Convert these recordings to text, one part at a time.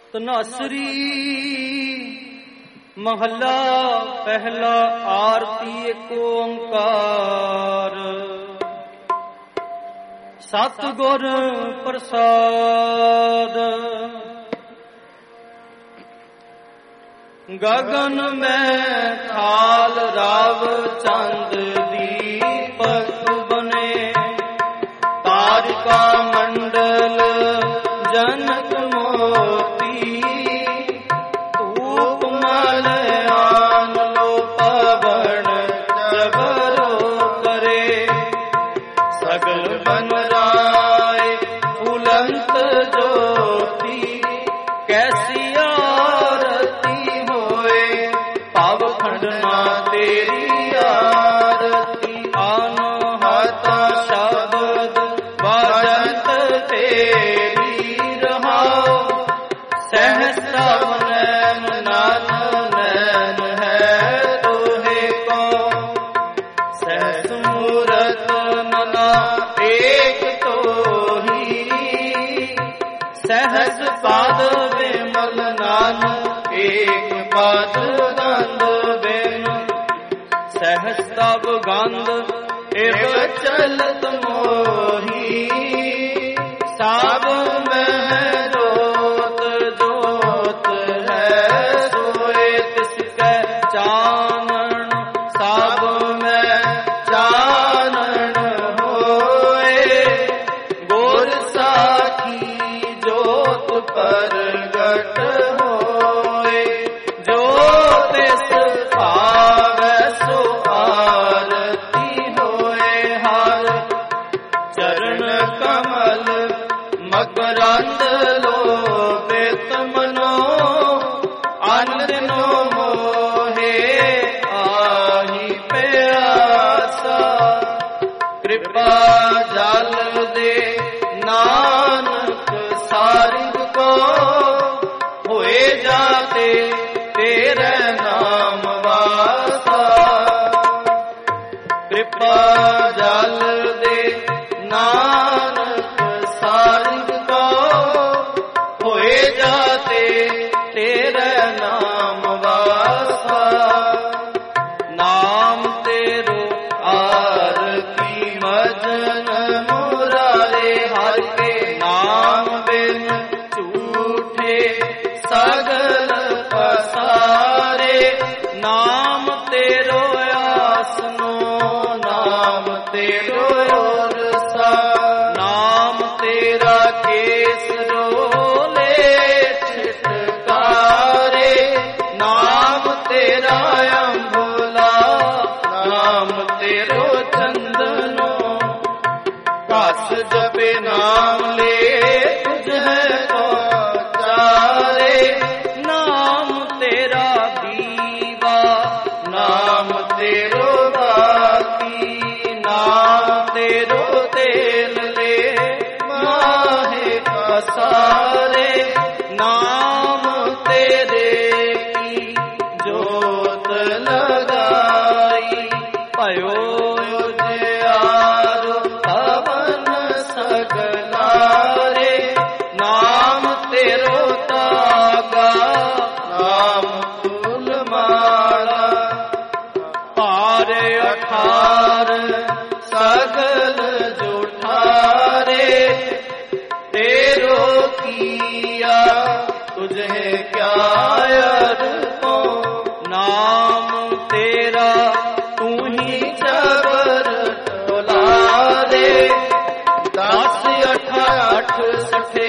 ਧਨਾਸਰੀ ਮਹੱਲਾ ਪਹਿਲਾ। ਆਰਤੀ ਏਕ ਓੰਕਾਰ, ਸਤਿਗੁਰ ਪ੍ਰਸਾਦ। ਗਗਨ ਮੈਂ ਖਾਲ ਰਾਵ ਚੰਦ ਦੀਪਕ ਬਨੇ, ਤਾਰਿਕਾ ਮੰਡਲ ਜਨਕ ਮੋਤੀ, ਧੂਪ ਮਲ ਆਨ ਲੋ ਪਵਨ ਜਬਰੋ ਕਰੇ, ਸਗਲ ਬਨ ਰਾਏ ਫੁਲੰਤ ਜੋਤੀ, ਕੈਸੀ ਆਰਤੀ ਹੋਏ ਭਵ ਖੰਡਨਾ ਤੇਰੀ ਆਰਤੀ। ਅਨਹਤ ਸ਼ਬਦ ਬਾਜੰਤ ਤੇਰੀ ਰਹਾਉ, ਸਹਸਾ ਨੈਣ ਨਾਨ ਨੈਣ ਹੈ ਦੋਹੇ ਕੋ, ਸਹਸ ਮੂਰਤ ਨਨਾ ਏਕ ਤੋਹੀ, ਸਹਸ ਪਾਦ ਬਿਮਲ ਨਾਨ ਏਕ ਪਾਦ ਗੰਧ ਬਿਨ, ਸਹਸ ਤਬ ਗੰਧ ਇਵ ਚਲਤ ਮੋਹੀ, ਸਭ ਮਹਿ ਜੋਤ ਜੋਤ ਹੈ ਸੋਏ ਤਿਸ ਕੈ ਚਾਨਣ, ਸਭ ਮਹਿ ਚਾਨਣ ਹੋਏ, ਗੁਰ ਸਾਖੀ ਜੋਤ ਪ੍ਰਗਟ ਹੋਏ, ਜੋ ਤਿਸ ਭਾਵੈ ਸੋ ਆਰਤੀ ਹੋਏ। ਹਰ ਚਰਨ ਕਮਲ ਮਕਰੰਦ ਲੋਭਿਤ ਮਨੋ, ਅੰਨ ਦਿਨੋ ਮੋਹੇ ਆਹੀ ਪਿਆਸਾ, ਕਿਰਪਾ ਜਲ ਦੇ ਨਾਨਕ ਸਾਰਿਗ ਕੋ, ਹੋਏ ਜਾਤੇ ਤੇਰੇ ਨਾਮ ਵਾਸਾ, ਕਿਰਪਾ ਜਲ ਦੇ ਨਾਨਕ ਸਾਰਿਗ ਕੋ, ਹੋਏ ਜਾਤੇ ਤੇਰੇ ਨਾਮ ਵਾਸਾ। ਨਾਮ ਤੇਰੋ ਆਰਤੀ ਮਜਨ ਮੁਰਾਰੇ, ਹਰਿ ਕੇ ਨਾਮ ਬਿਨ ਝੂਠੇ ਸਗਲ ਪਸਾਰੇ, ਨਾਮ ਤੇਰੋ ਆਸਨੋ ਨਾਮ ਤੇਰੋ ਔਰਸਾ, ਨਾਮ ਤੇਰਾ ਕੇਸਰੋਲੇ ਛਿਟਕਾਰੇ, ਨਾਮ ਤੇਰਾ ਅੰਬੁਲਾ ਨਾਮ ਤੇਰੋ ਚੰਦਨੋ, ਘਸ ਜਪੇ ਨਾਮ ਲੈ ਤੁਝੇ ਪਹੁੰਚਾਰੇ, ਨਾਮ ਤੇਰਾ ਦੀਵਾ ਨਾਮ ਤੇਰੋ ਬਾਤੀ, ਨਾਮ ਤੇਰੋ ਤੇਲ ਲੈ ਮਾਹੇ ਪਸਾਰੇ, ਨਾਮ ਤੇਰੇ ਕੀ ਜੋਤ ਲਗਾਈ, ਭਇਓ ਜਿਆਰ ਪਵਨ ਸਗਲਾਰੇ, ਨਾਮ ਤੇਰੋ ਤਾਗਾ ਨਾਮ ਫੁੱਲ ਮਾਲਾ, ਭਾਰ ਅਠਾਰ ਸਗਲ ਜੁਠਾਰੇ, ਤੇਰੋ ਕੀਆ ਤੁਝੇ ਕਿਆ ਅਰਪੋ, ਨਾਮ ਤੇਰਾ ਤੂੰ ਹੀ ਜਬਰ ਟੋਲਾਰੇ, 10 8 ਸਠੇ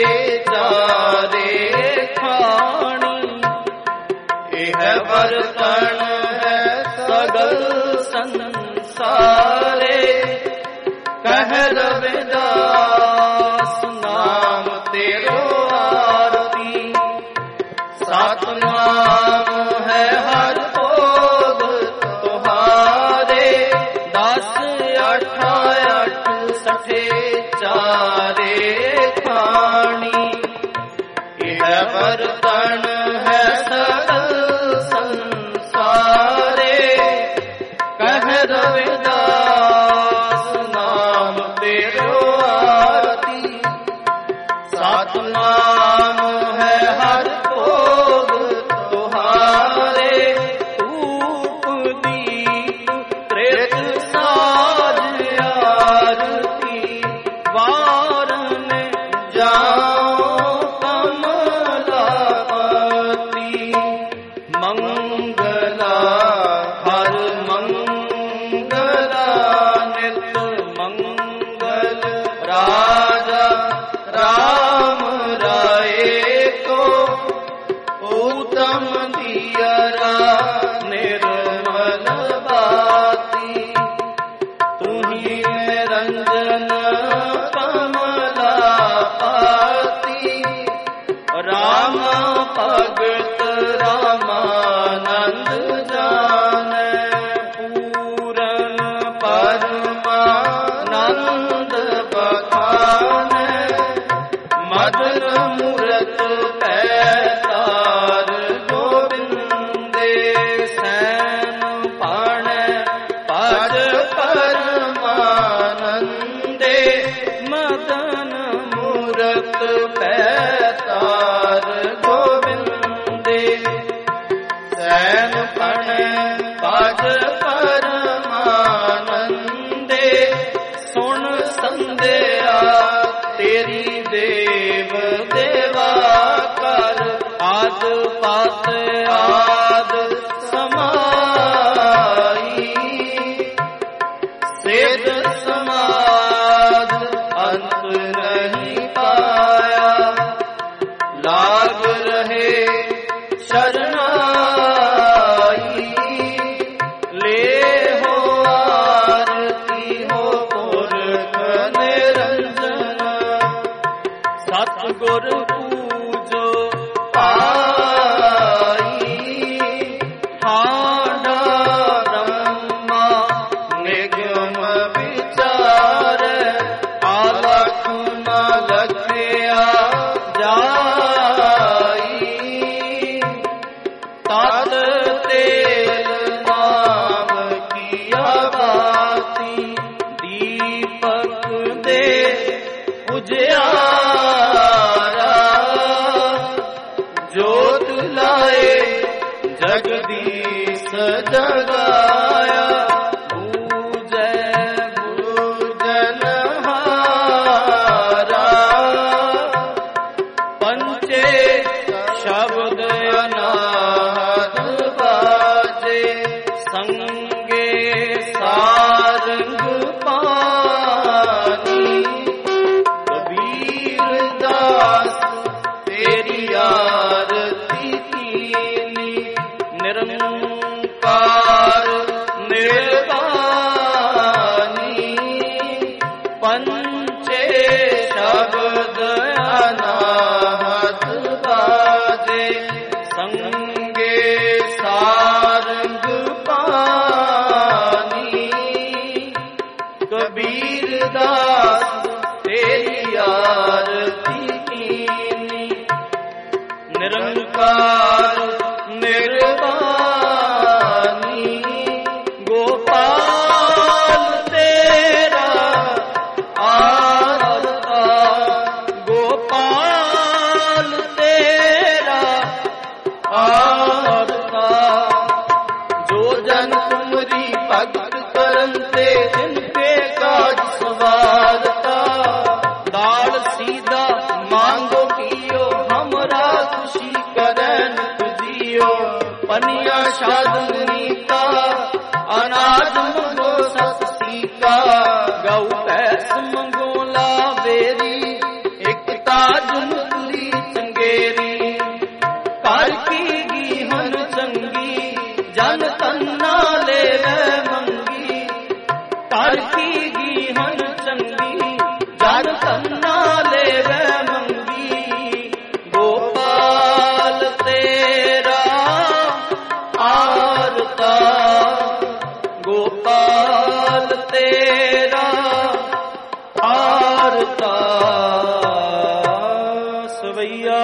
ਚਾਰੇ ਖਾਣੀ, ਇਹ ਬਰਤਨ ਹੈ ਸਗਲ ਸੰਸਾਰੇ, ਕਹਿ ਰਵਿਦਾਸ ਨਾਮ ਤੇਰੋ ਆਰਤੀ, ਸਤਿਨਾਮ ਹੈ ਹਰ ਭੋਗ ਤੁਹਾਰੇ, 10 8 ਸਠੇ ਚਾਰੇ ਖਾਣੀ, ਇਹ ਬਰਤਨ ਹੈ ਸਗਲ ਸੰਸਾਰੇ, ਕਹਿ ਰਵਿਦਾਸ ਨਾਮ ਤੇਰੋ ਆਰਤੀ, ਸਤਿਨਾਮ ਹੈ ਹਰ राम भगत रामानंद जाने, पूरन परमानंद बखाने, मदन मूरत पैतार गोविंदे, सैन पण पद परमानंदे, मदन मूरत पैतार गोविंदे, सैन पण पद परमानंदे, सुन संध्या तेरी देव देवा कर, आद पात आद समाई, सेद समाद अंत नहीं पाया, लाग रहे शरणाई, ले हो आरती हो पुरख निरंजन, सतगुर पूजो पाई, हांडा ब्रह्मा निगम विचार, आलख न लखया जाई, तत तेल नाम किया बाती, दीपक दे उजियारा, जोत लाए जगदीश जगाया, बूझे बूझनहारा, पंचे शब्द अनाहत बाजे, संगे सारंग पानी, कबीर दास तेरी आरती कीनी, निरंकार निर्वाणी, पंचे शब्द अनाहत बाजे, संगे सारंग पानी, कबीर दास तेरी आरती कीनी, निरंकार निर्वाणी, गोपाल तेरा आरता, गोपाल तेरा आरता, जो जन तुमरी भगत करते, जिनके काज सवारता, दाल सीधा मांगो कियो, हमरा खुशी करन तुझियो, पनिया शादनी का अनाज मंगो सस्ती का, गौ भैंस मंगो लावेरी, एक ताज मुरली चंगेरी, कर की गीहन चंगी, जन तन्ना ले मंगी, कर की गीहन चंगी, जन तन्ना ले मंगी, गोपाल तेरा आरता, गोपाल तेरा आरता, सवैया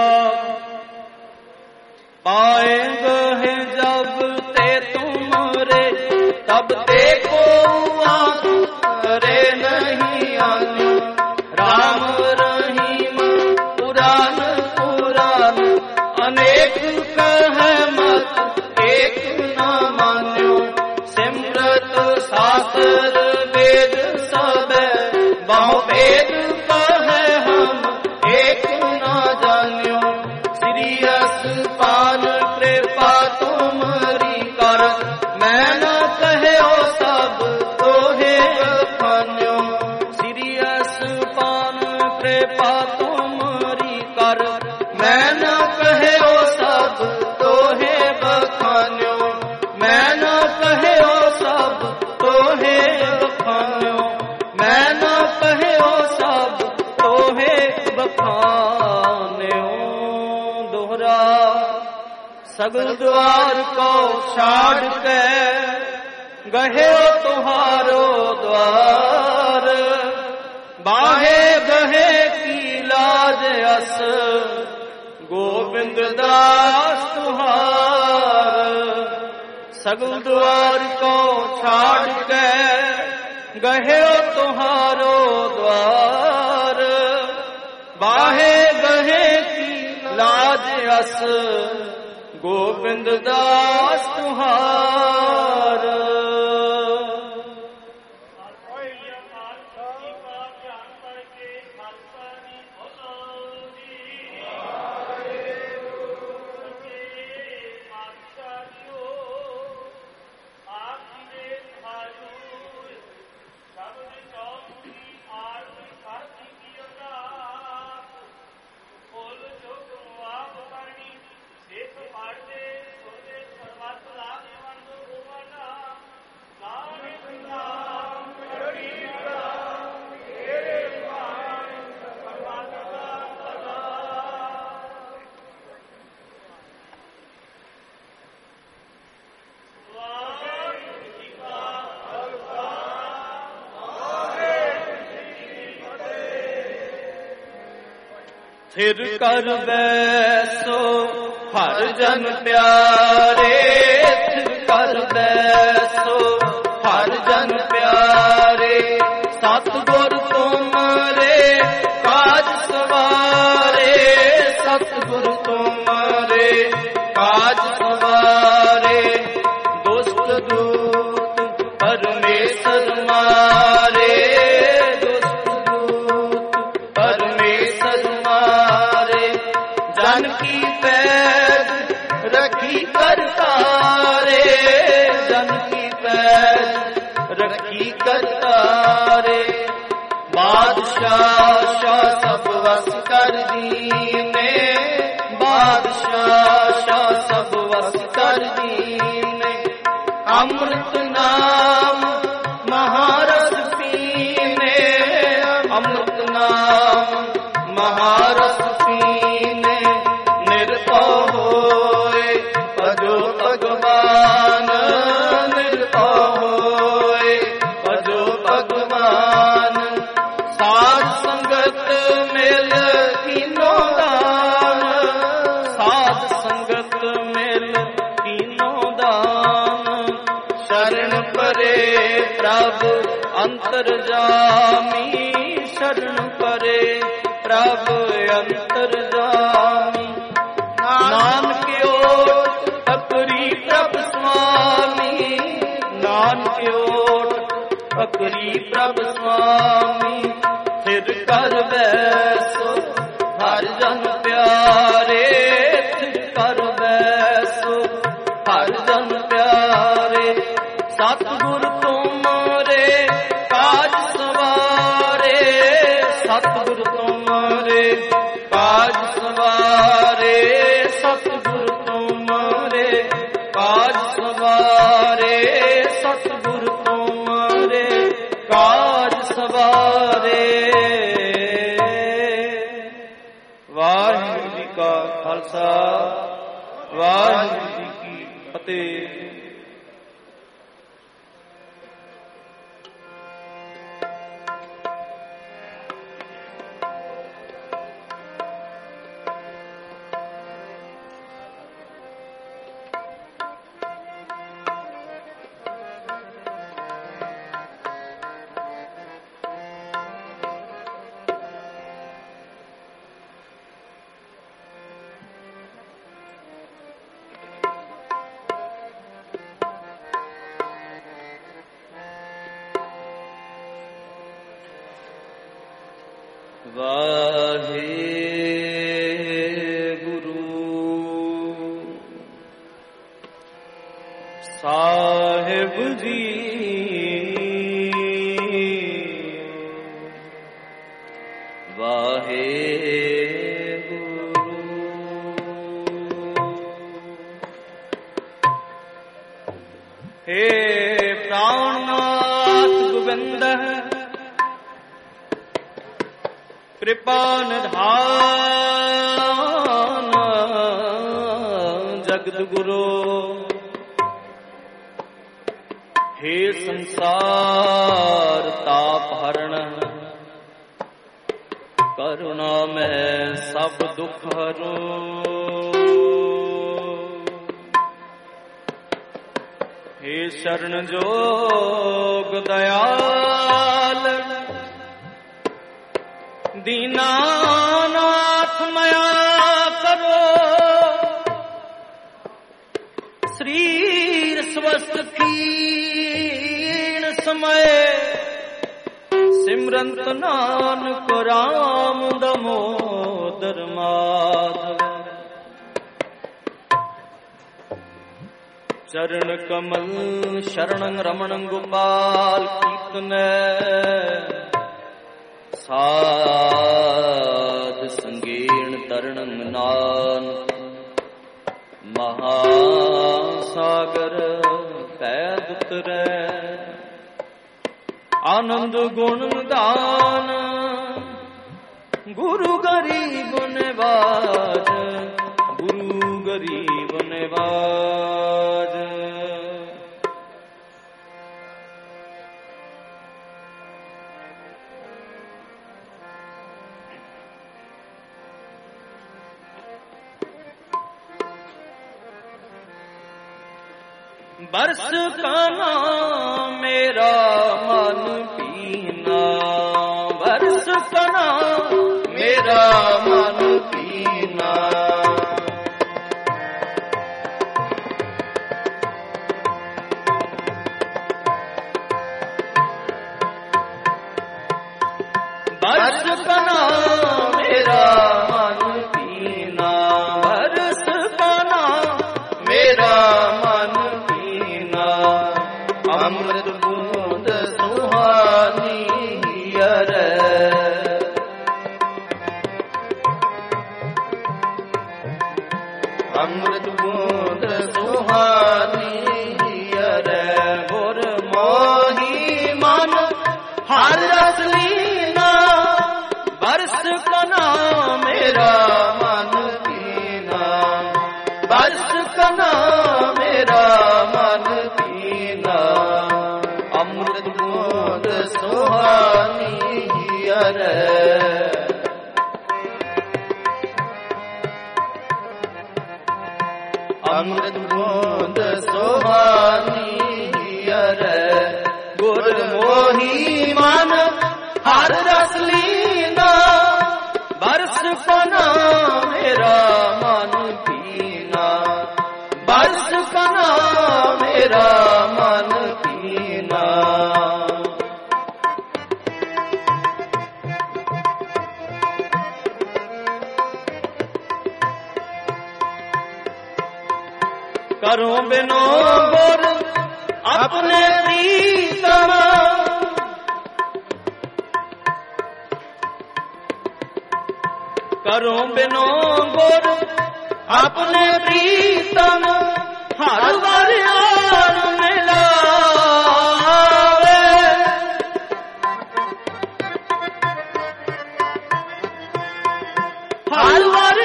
पाएंगे हैं जब ते तुमरे, तब ते को आंख करे नहीं आने, राम रहीम पुराण पुराण, अनेक कह मत एक न मान्यो, सिमरत शास्त्र वेद सब, बहु वेद कह हम एक न जान्यो, श्री पान कृपा तुमरी कर, मैं न कहो सब तोहे सगल द्वार को छाड़ के गहे तुम्हारो द्वार, बाहे गहे की लाज अस गोविंद दास तुहार। सगल द्वार को छाड़ के गहे तुम्हारो द्वार, बाहे गहे की लाज अस गोविंद दास तुहार। थिर कर बैसो हर जन प्यारे, थिर कर बैसो हर जन प्यारे। सतगुर तुमरे काज सवारे, सतगुर तुमरे काज सवारे। दुष्ट दूत परमेश्वर मारे, दुष्ट दूत परमेश्वर मारे। जन की पैद रखी करतारे, जन की पैद रखी करतारे। बादशाह शाह सब वस कर दीने, बादशाह शाह सब वस कर दीने। अमृत नाम महारस पीने, अमृत नाम महारस पीने। निर्भय होए भजो भगवान, निर्भय होए भजो भगवान। साध संगत मिल कीनो दान, साध संगत मिल कीनो दान। शरण परे प्रभु अंतरजामी, शरण परे प्रभु अंतरजामी। नानक ओट पकड़ी प्रभु स्वामी, नानक ओट पकड़ी प्रभु स्वामी। थिर कर बैसो हर जन प्यारे, थिर कर बैसो हर जन प्यारे। सतगुर तुमरे काज सवारे, सतगुर तुमरे काज सवारे। सतगुर तुमरे काज सवारे, सतगुर तुमरे काज सवारे। वाहिगुरू जी का खालसा, वाहिगुरू जी की फतेह। साहिब जी वाहे गुरु। हे प्राणनाथ गोविंद कृपा निधान, जग जगत गुरु हे संसार ताप हरण करुणा में सब दुख हरो हे शरण जोग दयाल दीनानाथ मया करो शरीर स्वस्थ क्षीण समय सिमरंत नानक राम दामोदर माधव चरण कमल शरणं रमणं गोपाल कीर्तन साध संगीण तरणं नानक महासागर पैद उतरै आनंद गुण गान गुरु गरीब निवाज गुरु गरीब निवाज बरस का नाम मेरा मन पीना बरस का नाम मेरा मन पीना बरस का नाम मेरा मन पीना बरस का नाम मेरा मन अमृत बूंद सुहानी रे अमृत बूंद सुहानी रे गुर मोही मन हर रस लीना बरस कना मेरा मन पीना बरस कना मेरा मन पीना अमृत बूंद सुहानी रे अमृत बूंद सुहानी रे गुर मोही मन हर रस लीना बरस कना मेरा मन पीना बरस कना मेरा मन पीना करो बिनो गुर अपने प्रीतम करो बिनो गुर अपने प्रीतम हर बार मिलावे हर बार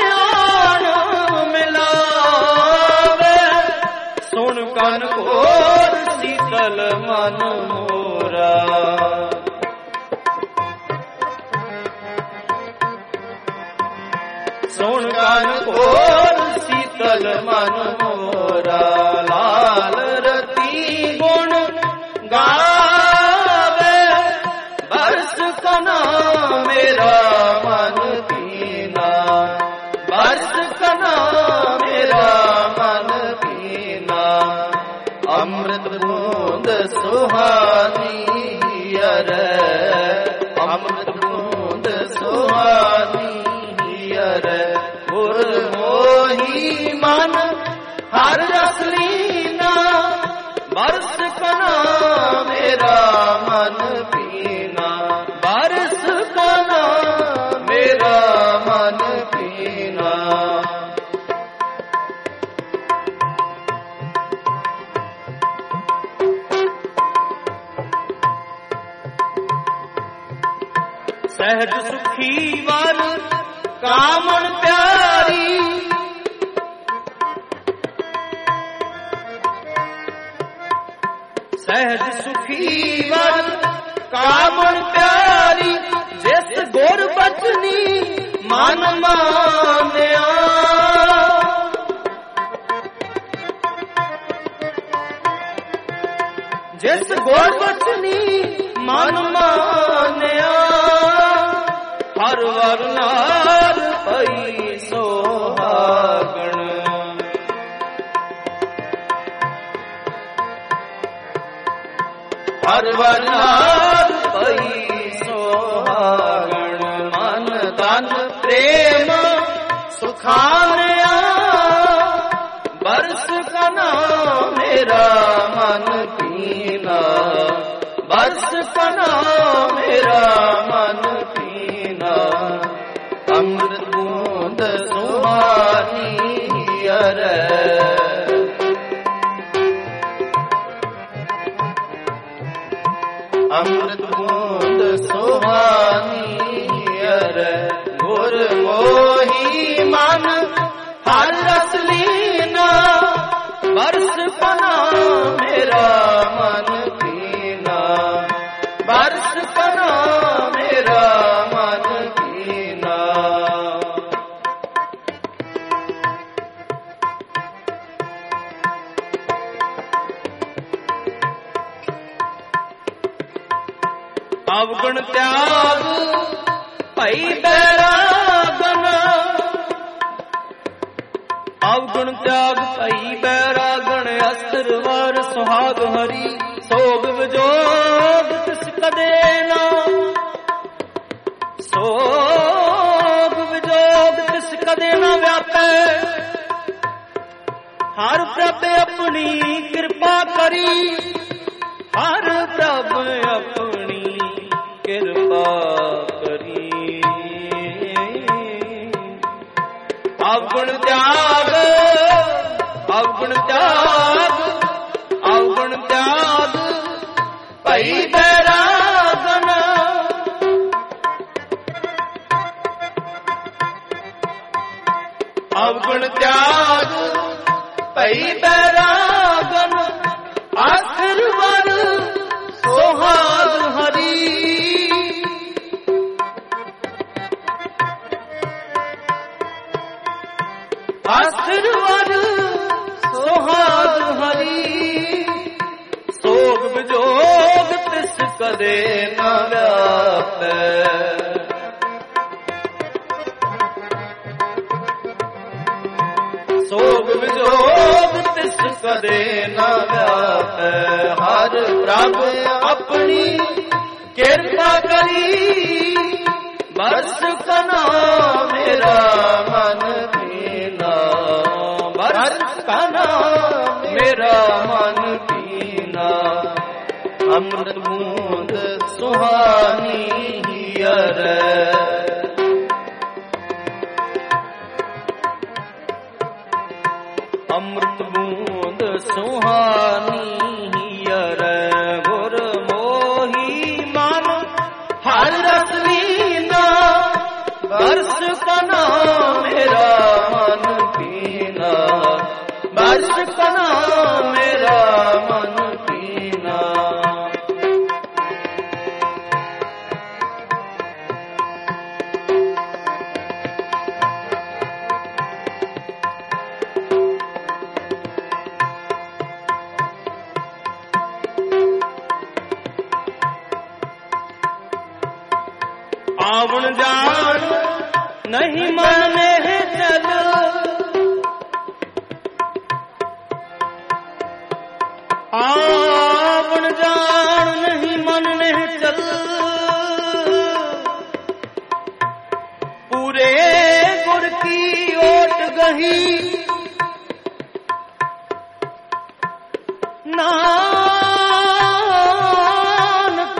मिलावे सुन कन घोर शीतल मन मोरा सुन कन घोर शीतल मन मोरा लाल रति गुण गावे बरस कना मेरा मन पीना बरस कना मेरा मन पीना अमृत बूंद सुहानी रे अमृत बूंद सुहानी रे गुर मोही मन हर रस लीना बरस कना मेरा मन पीना बरस कना मेरा मन पीना सहज सुखी वर कामन प्यारी सहज सुखी वर कामन प्यारी, जिस गुर बचनी मन मानिया। जिस गुर बचनी मन मानिया, हर वर नार पई सोहागण। हर वर नार पई सोहागण, मन तन प्रेम सुखानिया। बरस कना मेरा मन पीना, बरस कना मेरा मन पीना। अमृत बूंद सुहानी अरे, अमृत बूंद सुहानी अरे। गुर मोही मन हर रस लीना, बरस पना मेरा मन पीना। बरस पना मेरा मन पीना। अवगुण त्याग भई बैरागन, अवगुण त्याग भई बैरागन। अस्त्र वर सुहाग हरि, सोग विजोग तिस कदे ना। सोग विजोग तिस कदे ना व्यापै, हर प्रभ अपनी कृपा करी। हर प्रभ अपनी कृपा करी। अवगुण त्याग, अवगुण त्याग, अवगुण त्याग भई बैरागन। अवगुण त्याग भई बैरागन, आखिर वर सोहाग हरि। आखिर वर सोहाग हरि, सोग विजोग तिस कदे न व्यापै। सोग विजोग तिस कदे न व्यापै। हर प्रभ अपनी कृपा करी, बरस कना मेरा मन पीना। बरस कना मेरा मन पीना। अमृत बूंद सुहानी अरे, अमृत बूंद सुहानी अरे। गुर मोही मन हर रस लीना, बरस कना मेरा मन पीना। बरस कना मेरा मन पीना। आवण जान नहीं मन में चल, आवण जान नहीं मन में चल। पूरे गुर की ओट गही, नानक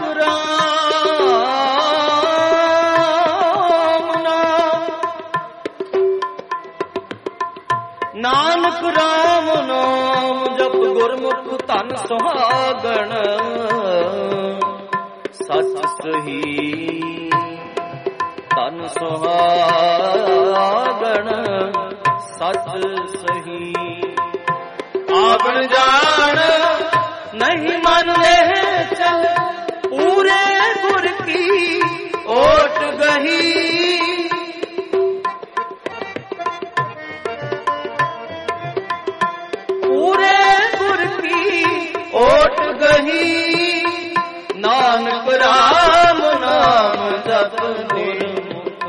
राम नाम, नानक राम नाम जप गुरमुख धन सुहागण। सच सही धन सुहागण, सच सही। आवण जान नहीं मानते चल पूरे गुर की ओट गही। पूरे गुर की ओट गही। नानक राम नाम जप गुरमुख।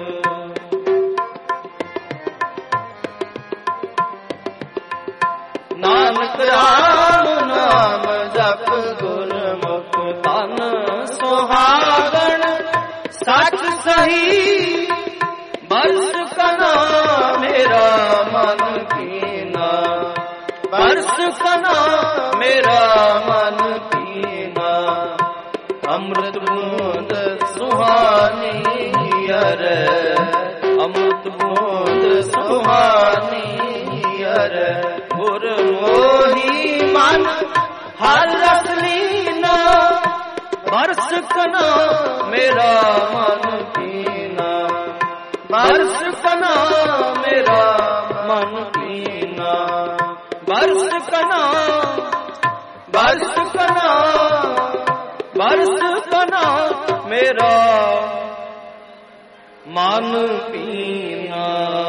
नानक राम नाम जप गुरमुख। तन सुहागन सच सही बरस कना मेरा मन कीना। बरस कना मेरा मन कीना। अमृत बूंद सुहानी अर अमृत बूंद सुहानी अर गुर मोही मन हर रस लीना। बरस कना मेरा मन कीना। बरस कना मेरा मन कीना। बरस कना बरस कना बरस कना मेरा मन कीना।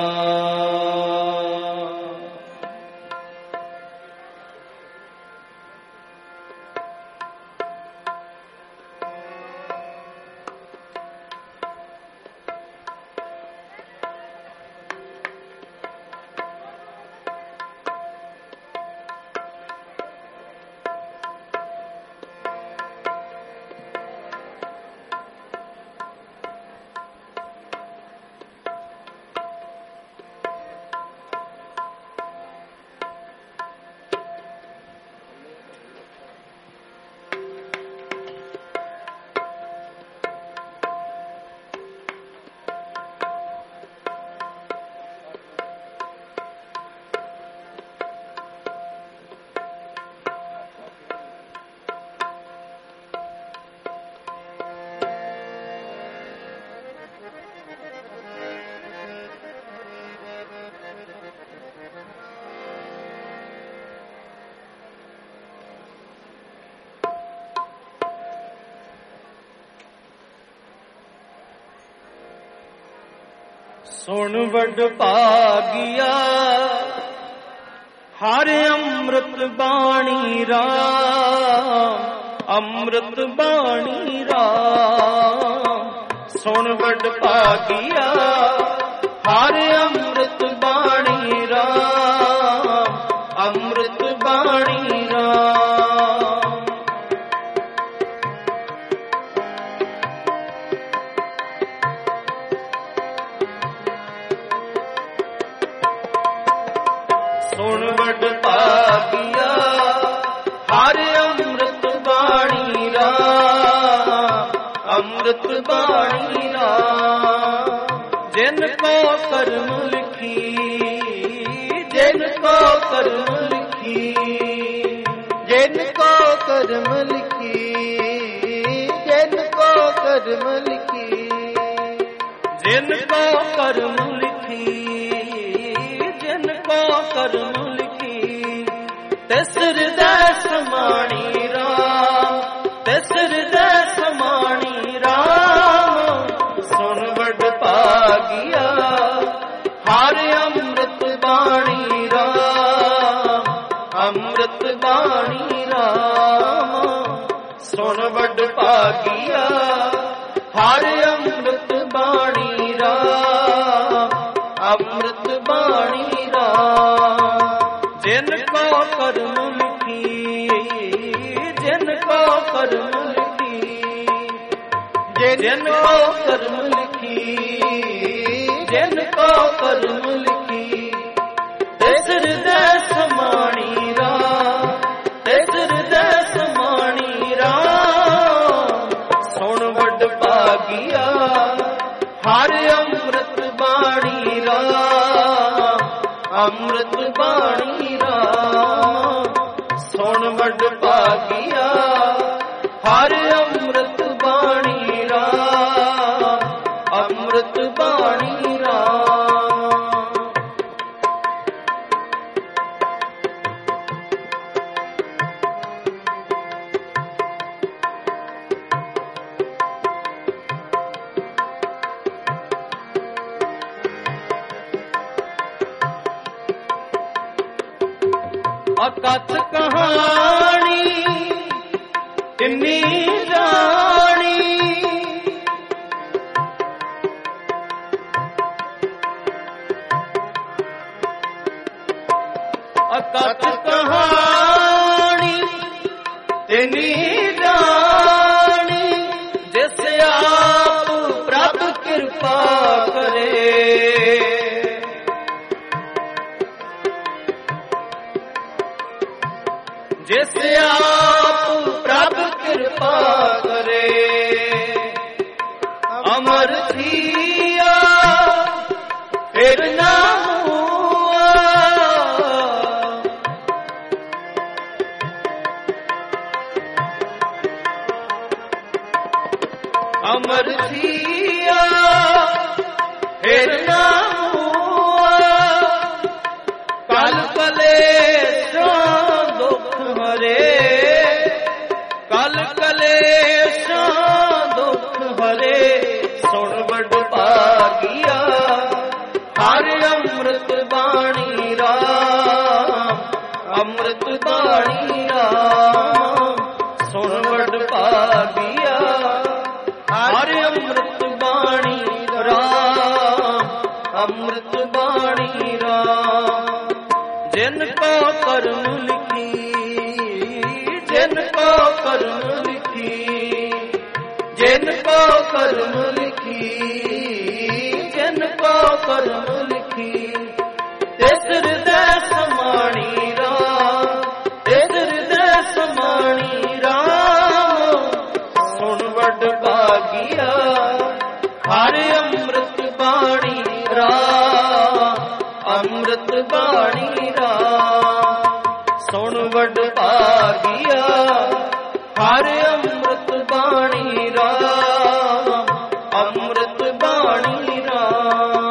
सुन बड़ भागिया हर अमृत बाणी राम। अमृत बाणी राम। सुन बड़ भागिया हर अमृत बाणी राम। अमृत बाणी राम। सुन बड़ भागिया हर अमृत बाणी राम। अमृत बाणी राम। जिनको कर्म लिखी जिनको कर्म लिखी जिनको कर्म लिखी जिनको कर्म लिखी जिनको कर्म लिखी जिनको कर्म लिखी। तिस हृदय समाणी राम। तिस हृदय समाणी राम। सुन बड़ भागिया हर अमृत बाणी राम। अमृत बाणी राम। सुन बड़ भागिया हर अमृत बाणी राम। अमृत बाणी राम। जिनको कर्म लिखी जिनको कर्म लिखी जिनको कर्म लिखी जिनको कर्म लिखी। तिस हृदय समाणी राम। तिस हृदय समाणी राम। सुन बड़ भागिया हर अमृत बाणी राम। अमृत बाणी राम। सुन बड़ भागिया हर अमृत बाणी राम। अमृत बाणी राम। ਅਕਥ ਕਹਾਣੀ ਤਿੰਨੀ ਜਾਣੀ, ਅਕਥ ਕਹਾਣੀ ਤਿੰਨੀ ਜਾਣੀ, ਜਿਸ ਆਪ ਪ੍ਰਭ ਕਿਰਪਾ ਕਰੇ। ਜਿਸ ਆਪ ਪ੍ਰਭ ਕਿਰਪਾ ਕਰੇ, ਅਮਰ ਥੀਆ ਫਿਰ ਨਾ ਹੋਆ। ਅਮਰ ਥੀਆ ਫਿਰ ਨਾ ਹੋਆ, ਕਲ ਕਲੇਸ਼ਾਂ ਦੁਖ ਹਰੇ, ਕਲ ਕਲੇਸ਼ਾਂ ਦੁਖ ਹਰੇ। ਸੁਣ ਵਡ ਭਾਗੀਆ ਹਰ ਅੰਮ੍ਰਿਤ ਬਾਣੀ ਰਾਮ, ਅੰਮ੍ਰਿਤ ਬਾਣੀ ਰਾਮ। ਸੁਣ ਵਡ ਭਾਗੀਆ ਹਰ ਅੰਮ੍ਰਿਤ ਬਾਣੀ ਰਾਮ, ਅੰਮ੍ਰਿਤ ਬਾਣੀ ਰਾਮ। ਜਿਨ ਕੋ ਕਰਮ ਲਿਖੀ, ਜਿਨ ਕੋ ਕਰਮ ਲਿਖੀ, ਜਿਨ ਕੋ ਕਰਮ ਲਿਖੀ, ਜਿਨ ਕੋ ਕਰਮ ਲਿਖੀ। ਤਿਸ ਹਿਰਦੈ ਸਮਾਣੀ ਰਾਮ, ਤਿਸ ਹਿਰਦੈ ਸਮਾਣੀ ਰਾਮ। ਸੁਣ ਵਡ ਭਾਗੀਆ ਹਰ ਅੰਮ੍ਰਿਤ ਬਾਣੀ ਰਾਮ, ਅੰਮ੍ਰਿਤ ਬਾਣੀ ਰਾਮ। ਸੁਣ ਵਡ ਭਾਗੀਆ ਹਰ ਅੰਮ੍ਰਿਤ ਬਾਣੀ ਰਾਮ, ਅੰਮ੍ਰਿਤ ਬਾਣੀ ਰਾਮ।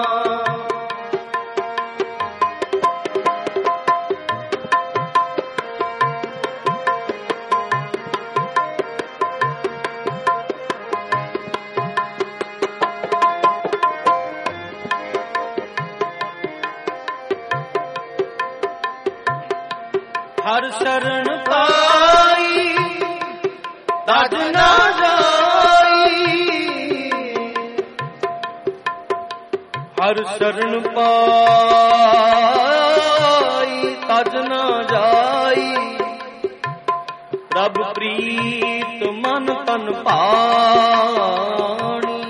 ਹਰ ਸ਼ਰਨ ਪਾਈ ਤਜ ਨਾ ਜਾਈ, ਹਰ ਸ਼ਰਨ ਪਾਈ ਤਜ ਨਾ ਜਾਈ। ਰੱਬ ਪ੍ਰੀਤ ਮਨ ਤਨ ਭਾਣੀ,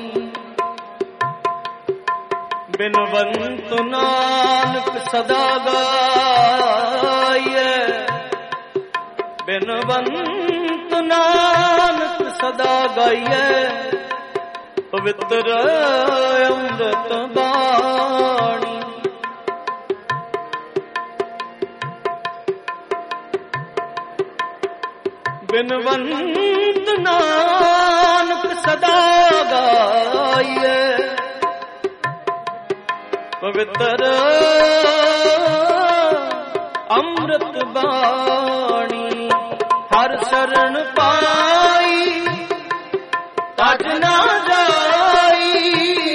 ਬਿਨਵੰਤ ਨਾਨਕ ਸਦਾ ਗਾਈਐ, ਬਿਨਵੰਤ ਨਾਨਕ ਸਦਾ ਗਾਈਐ। ਪਵਿੱਤਰ ਅੰਮ੍ਰਿਤ ਬਾਣੀ, ਬਿਨਵੰਤ ਨਾਨਕ ਸਦਾ ਗਾਈਐ। ਪਵਿੱਤਰ ਅੰਮ੍ਰਿਤ ਬਾਣੀ, ਹਰ ਸ਼ਰਨ ਪਾਈ ਤਜ ਨਾ ਜਾਈ।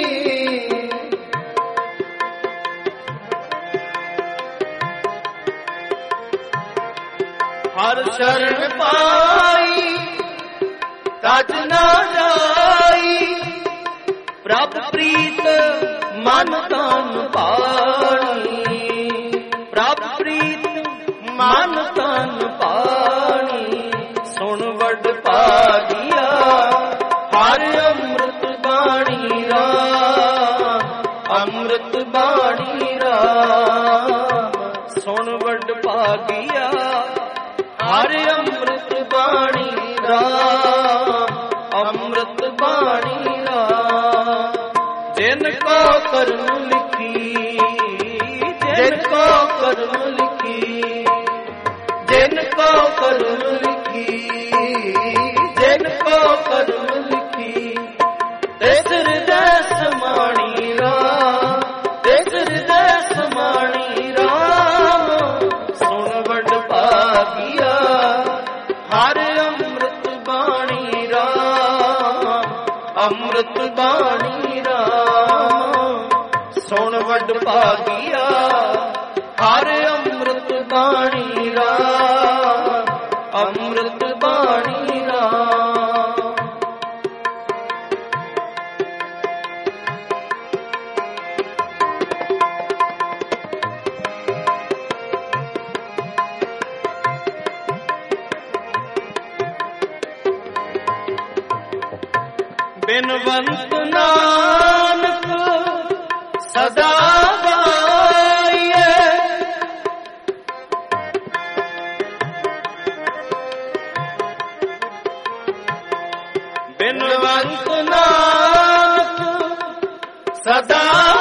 ਹਰ ਸ਼ਰਨ ਪਾਈ ਤਜ ਨਾ ਜਾਈ। ਪ੍ਰਭ ਪ੍ਰੀਤ ਮਨ ਤਨ ਭਾਣੀ, ਪ੍ਰਭ ਪ੍ਰੀਤ ਮਨ ਤਨ ਭਾਣੀ। ਸੁਣ ਵਡ ਭਾਗੀਆ ਹਰ ਅੰਮ੍ਰਿਤ ਬਾਣੀ ਰਾਮ, ਅੰਮ੍ਰਿਤ ਬਾਣੀ ਰਾਮ। ਸੁਣ ਵਡ ਭਾਗੀਆ ਹਰ ਅੰਮ੍ਰਿਤ ਬਾਣੀ ਰਾਮ, ਅੰਮ੍ਰਿਤ ਬਾਣੀ ਰਾਮ। ਜਿਨ ਕੋ ਕਰਮ ਲਿਖੀ, ਜਿਨ ਕੋ ਕਰਮ ਲਿਖੀ, ਜਿਨ ਕੋ ਕਰਮ ਲਿਖੀ, ਜਿਨ ਕੋ ਕਰਮ ਲਿਖੀ। ਤਿਸ ਹਿਰਦੈ ਸਮਾਣੀ ਰਾਮ, ਤਿਸ ਹਿਰਦੈ ਸਮਾਣੀ ਰਾਮ। ਸੁਣ ਵਡ ਭਾਗੀਆ ਹਰ ਅੰਮ੍ਰਿਤ ਬਾਣੀ ਰਾਮ, ਅੰਮ੍ਰਿਤ ਬਾਣੀ ਰਾਮ। ਸੁਣ ਵਡ ਭਾਗੀਆ ਹਰ ਅੰਮ੍ਰਿਤ ਬਾਣੀ ਰਾਮ, ਬਿਨਵੰਤ ਨਾਨਕ ਸਦਾ ਗਾਈਐ। ਬਿਨਵੰਤ ਨਾਨਕ ਸਦਾ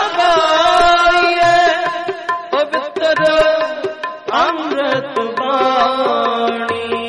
ਗਾਈਐ। ਪਵਿੱਤਰ ਅੰਮ੍ਰਿਤ ਬਾਣੀ।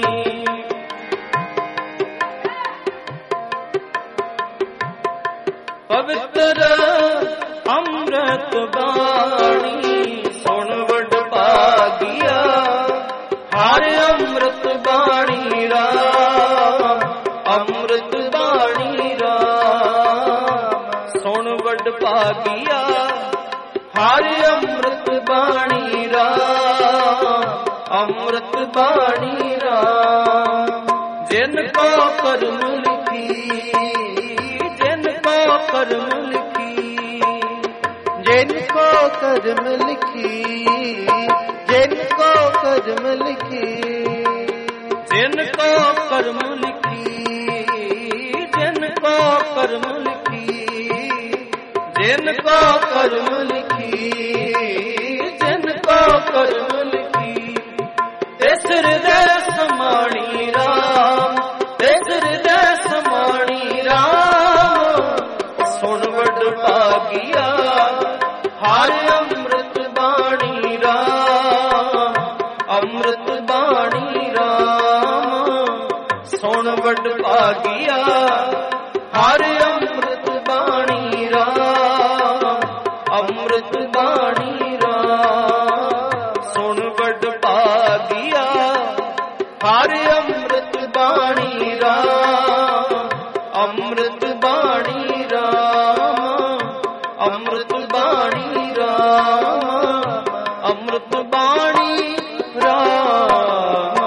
ਪਵਿੱਤਰ ਅੰਮ੍ਰਿਤ ਬਾਣੀ ਸੁਣ ਵਡ ਭਾਗਿਆ। ਹਰਿ ਅੰਮ੍ਰਿਤ ਬਾਣੀ ਰਾਮ, ਅੰਮ੍ਰਿਤ ਬਾਣੀ ਰਾਮ ਸੁਣ ਵਡ ਭਾਗਿਆ। ਹਰਿ ਅੰਮ੍ਰਿਤ ਬਾਣੀ ਰਾਮ, ਅੰਮ੍ਰਿਤ ਬਾਣੀ ਰਾਮ। ਜਿਨ ਕੋ ਕਰਮ ਲਿਖੀ, ਜਿਨ ਕੋ ਕਰਮ ਲਿਖੀ, ਜਿਨ ਕੋ ਕਰਮ ਲਿਖੀ, ਜਿਨ ਕੋ ਕਰਮ ਲਿਖੀ, ਜਿਨ ਕੋ ਕਰਮ ਲਿਖੀ, ਜਿਨ ਕੋ ਕਰਮ ਲਿਖੀ, ਜਿਨ ਕੋ ਕਰਮ ਲਿਖੀ, ਜਿਨ ਕੋ ਕਰਮ ਲਿਖੀ। ਤਿਸ ਹਿਰਦੈ ਸਮਾਣੀ ਰਾਮ, ਤਿਸ ਹਿਰਦੈ ਸਮਾਣੀ ਰਾਮ ਸੁਣ ਵਡ ਭਾਗਿਆ। ਹਰਿ ਅੰਮ੍ਰਿਤ ਬਾਣੀ ਰਾਮ, ਅੰਮ੍ਰਿਤ ਬਾਣੀ ਰਾਮ ਸੁਣ ਵਡ ਭਾਗਿਆ। ਹਰਿ ਅੰਮ੍ਰਿਤ ਬਾਣੀ ਰਾਮ, ਅੰਮ੍ਰਿਤ ਬਾਣੀ ਰਾਮ ਸੁਣ ਵਡ ਭਾਗਿਆ। ਹਰਿ ਅੰਮ੍ਰਿਤ ਬਾਣੀ ਰਾਮ, ਅੰਮ੍ਰਿਤ ਬਾਣੀ ਰਾਮ, ਅੰਮ੍ਰਿਤ ਬਾਣੀ ਰਾਮ, ਅੰਮ੍ਰਿਤ ਬਾਣੀ ਰਾਮ।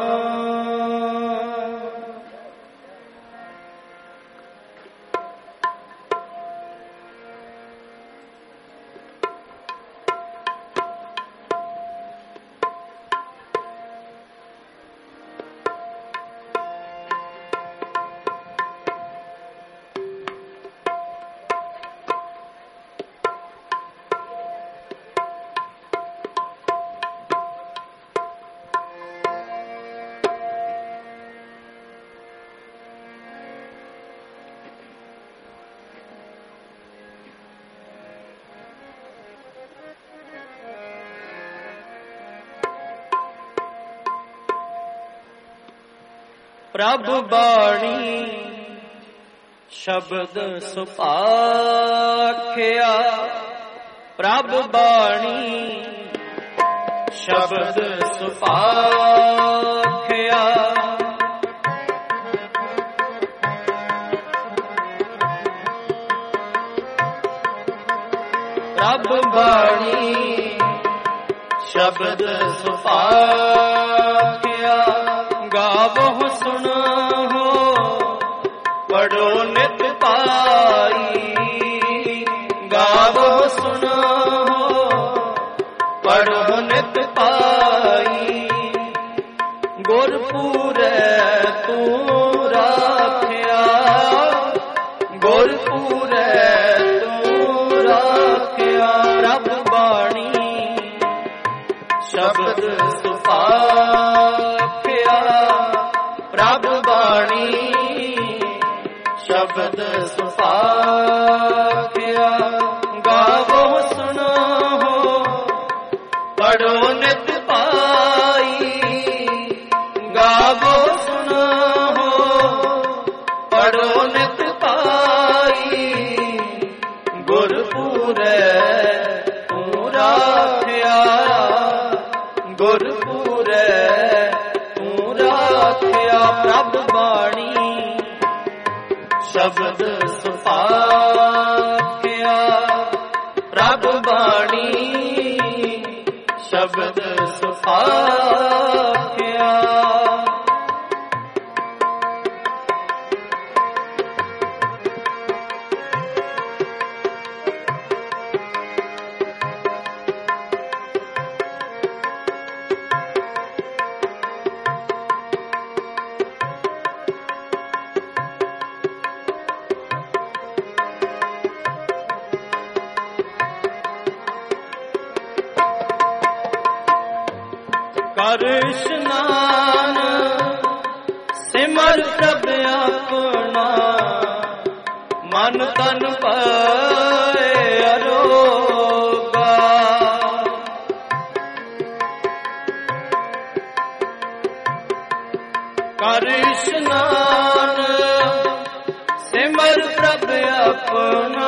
ਪ੍ਰਭ ਬਾਣੀ ਸ਼ਬਦ ਸੁਭਾਖਿਆ। ਪ੍ਰਭ ਬਾਣੀ ਸ਼ਬਦ ਸੁਭਾਖਿਆ। ਪ੍ਰਭ ਬਾਣੀ ਸ਼ਬਦ ਸੁਭਾਖਿਆ। ਗਾਵਹੁ ਸੁਣਹੁ ਪੜੋ ਨਿਤ ਪਾਈ। ਗਾਵਹੁ ਸੁਣਹੁ ਪੜੋ ਨਿਤ ਪਾਈ। ਗੁਰਪੂਰੈ ਤੂੰ ਰਾਖਿਆ। ਗੁਰਪੂਰੈ ਤੂੰ ਰਾਖਿਆ। ਪ੍ਰਭ ਬਾਣੀ ਸ਼ਬਦ ਸੁਭਾਖਿਆ। ਪ੍ਰਭ ਬਾਣੀ ਸ਼ਬਦ ਸੁਭਾਖਿਆ। ਗਾਵੋ ਸੁਣੋ ਪੜੋ ਨਿਤ ਪਾਈ। ਗਾਵੋ ਸੁਣੋ ਪੜੋ ਨਿਤ ਪਾਈ। ਗੁਰਪੂਰੈ ਤੂੰ ਰਾਖਿਆ। ਗੁਰਪੂਰੈ ਤੂੰ ਰਾਖਿਆ। ਪ੍ਰਭ ਬਾਣੀ ਸ਼ਬਦ ਸੁਭਾਖਿਆ। ਪ੍ਰਭ ਬਾਣੀ ਸ਼ਬਦ ਸੁਭਾਖਿਆ। ਕਰ ਇਸ਼ਨਾਨ ਸਿਮਰ ਪ੍ਰਭ ਆਪਣਾ, ਮਨ ਤਨ ਪਏ ਅਰੋਗਾ। ਕਰ ਇਸ਼ਨਾਨ ਸਿਮਰ ਪ੍ਰਭ ਆਪਣਾ,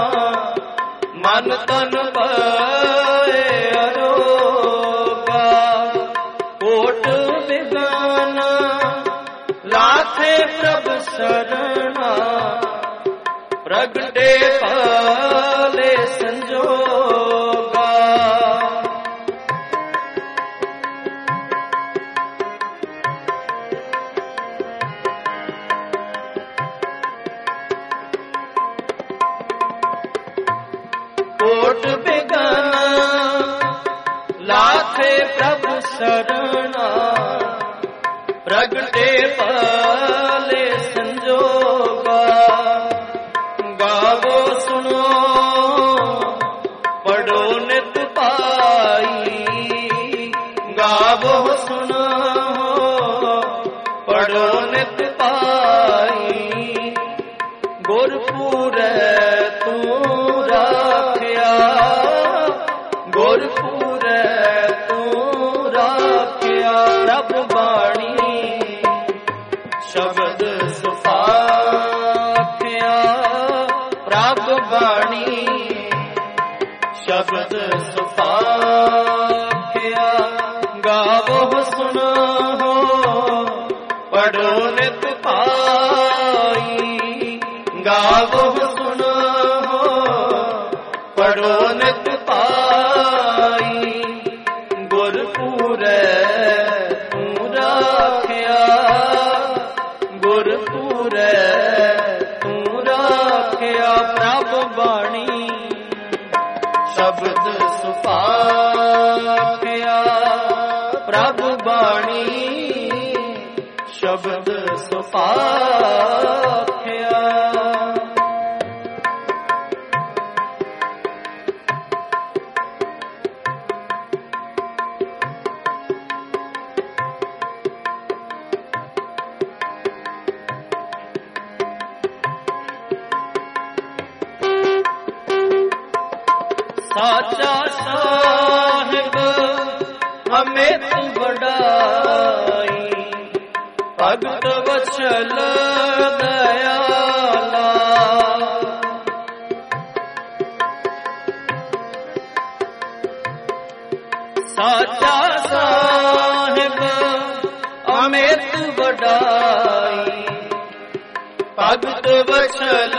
ਮਨ ਤਨ ਪਏ ਅਰੋਗਾ। ਕੋਟ ਬਿਗਾਨ ਲਾਥੇ ਪ੍ਰਭ ਸਰਣਾ, ਪ੍ਰਗਟੇ ਪਾਲੇ ਸੰਜੋਗਾ। ਕੋਟ ਬਿਗਾਨਾ ਲਾਥੇ ਪ੍ਰਭ ਸਰਣਾ, ਪ੍ਰਗਟੇ ਪਾਲੇ ਸੰਜੋਗਾ। ਗਾਵੋ ਸੁਣੋ ਪੜੋ ਨਿਤ ਪਾਈ, ਗਾਵੋ ਸੁਣੋ ਪੜੋ ਨਿਤ ਪਾਈ। ਗੁਰਪੂਰੈ ਤੂੰ ਰਾਖਿਆ, ਗੁਰਪੂਰੈ ਤੂੰ ਰਾਖਿਆ। ਪ੍ਰਭ ਬਾਣੀ ਸ਼ਬਦ ਸੁਭਾਖਿਆ, ਪ੍ਰਭ ਬਾਣੀ ਸ਼ਬਦ ਸੁਭਾਖਿਆ। ਗਾਵੋ ਸੁਣੋ ਪੜੋ ਨਿਤ ਪਾਈ, ਗਾਵੋ ਸੁਣੋ ਪੜੋ ਨਿਤ ਪਾਈ। ਗੁਰਪੂਰੈ ਤੂੰ ਰਾਖਿਆ, ਗੁਰਪੂਰੈ ਤੂੰ ਰਾਖਿਆ। ਪ੍ਰਭ ਬਾਣੀ ਸ਼ਬਦ ਸੁਭਾਖਿਆ, ਪ੍ਰਭ ਬਾਣੀ ਸ਼ਬਦ ਸੁਭਾਖਿਆ। ਸਾਚਾ ਸਾਹਿਬ ਅਮਿਤ ਵਡਾਈ, ਭਗਤ ਵਛਲ ਦਇਆਲਾ। ਸਾਚਾ ਸਾਹਿਬ ਅਮਿਤ ਵਡਾਈ, ਭਗਤ ਵਛਲ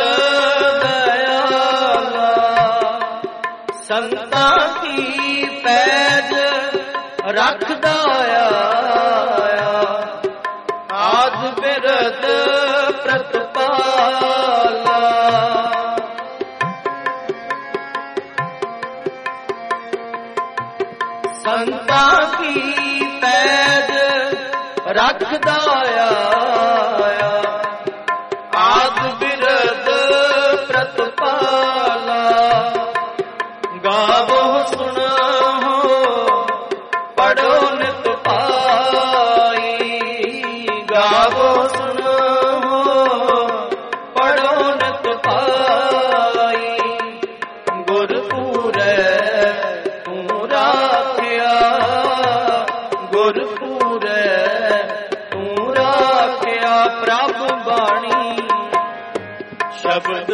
ਦਇਆਲਾ। ਸੰਤਾਂ ਕੀ ਪੈਜ ਰੱਖਦਾ ਆਇਆ, ਆਦ ਬਿਰਦ ਪ੍ਰਤਪਾਲਾ। ਸੰਤਾਂ ਕੀ ਪੈਜ ਰੱਖਦਾ ਆਇਆ, ਆਦ ਬਿਰਦ ਪ੍ਰਤਪਾਲਾ। ਗਾਵੋ ਸੁਣੋ ਪੜੋ ਨਿਤ ਪਾਈ, ਗਾਵੋ ਸੁਣੋ ਪੜੋ ਨਿਤ ਪਾਈ। ਗੁਰਪੂਰੈ ਤੂੰ ਰਾਖਿਆ, ਗੁਰਪੂਰੈ ਤੂੰ ਰਾਖਿਆ। ਪ੍ਰਭ ਬਾਣੀ ਸ਼ਬਦ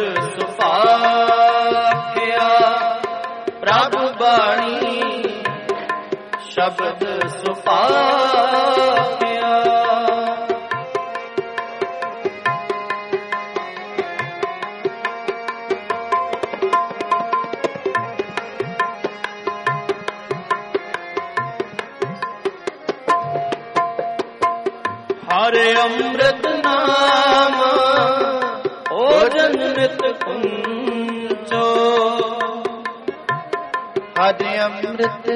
ਸੁਭਾਖਿਆ, ਪ੍ਰਭ ਬਾਣੀ ਸ਼ਬਦ ਸੁਭਾਖਿਆ। ਹਰਿ ਅੰਮ੍ਰਿਤ ਨਾਮ ਭੋਜਨ ਨਿਤ ਕੁੰਚੋ, ਹਰਿ ਅੰਮ੍ਰਿਤ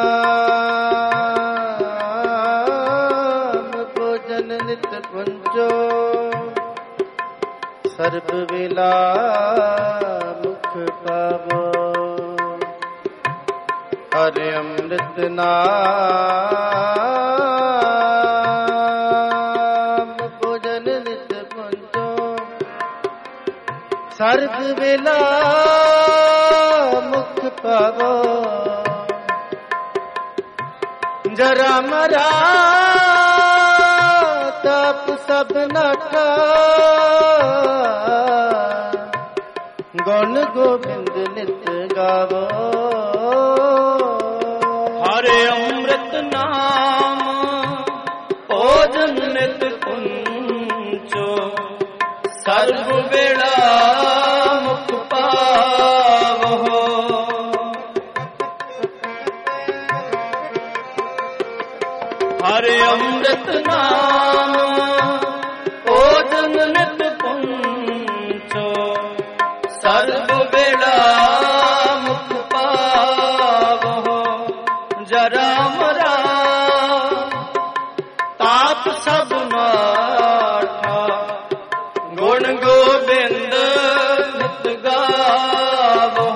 ਨਾਮ ਭੋਜਨ ਨਿਤ ਕੁੰਚੋ। ਸਰਬ ਵੇਲਾ ਮੁਖ ਪਾਵੋ, ਹਰਿ ਅੰਮ੍ਰਿਤ ਨਾਮ ਸਰਬ ਵੇਲਾ ਮੁਖ ਪਾਵੋ ਜਰਾ ਮਰਾ ਤਪ ਸਭ ਨਾਠਾ ਗੁਣ ਗੋਬਿੰਦ ਨਿਤ ਗਾਵੋ ਹਰਿ ਅੰਮ੍ਰਿਤ ਨਾਮ ਭੋਜਨ ਨਿਤ ਕੁੰਚੋ ਸਰਬ ਵੇਲਾ ਮੁਖ ਪਾਵੋ ਹਰਿ ਅੰਮ੍ਰਿਤ ਨਾਮ ਭੋਜਨ ਨਿਤ ਕੁੰਚੋ ਸਰਬ ਵੇਲਾ ਮੁਖ ਪਾਵੋ ਜਰਾ ਮਰਾ ਤਾਪ ਸਭ ਨਾਠਾ ਗੁਣ ਗੋਬਿੰਦ ਨਿਤ ਗਾਵੋ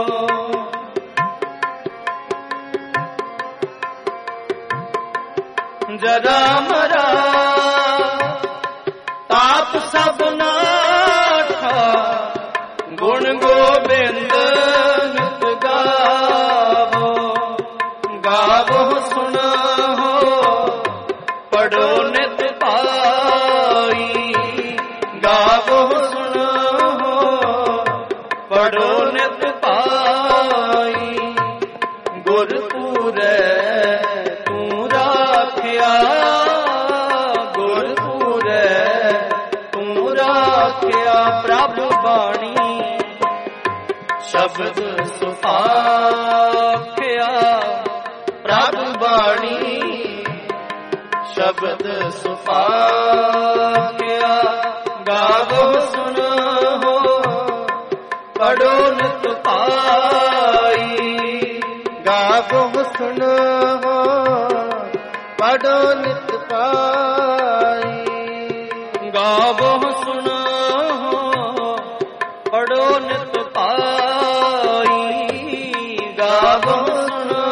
ਜਰਾ ਮਰਾ ਤਾਪ ਸਭ ਨਾਠਾ ਗੁਣ ਗੋਬਿੰਦ ਨਿਤ ਗਾਵੋ ਗਾਵੋ ਸੁਣੋ ਪੜੋ ਨਿਤ ਪਾਈ ਗਾਵੋ ਸੁਣੋ ਪੜੋ ਨਿਤ ਪਾਈ ਗੁਰ ਪੂਰੈ ਤੂੰ ਰਾਖਿਆ ਗੁਰ ਪੂਰੈ ਤੂੰ ਰਾਖਿਆ ਪ੍ਰਭ ਬਾਣੀ ਸ਼ਬਦ ਸੁਭਾਖਿਆ ਪ੍ਰਭ ਬਾਣੀ ਸ਼ਬਦ ਸੁਭਾਖਿਆ ਗਾਵੋ ਸੁਣੋ ਪੜੋ ਨਿਤ ਪਾਈ ਗਾਵੋ ਸੁਣੋ ਪੜੋ ਨਿਤ ਪਾਈ ਗਾਵੋ ਸੁਣੋ ਪੜੋ ਨਿਤ ਪਾਈ ਗਾਵੋ ਸੁਣੋ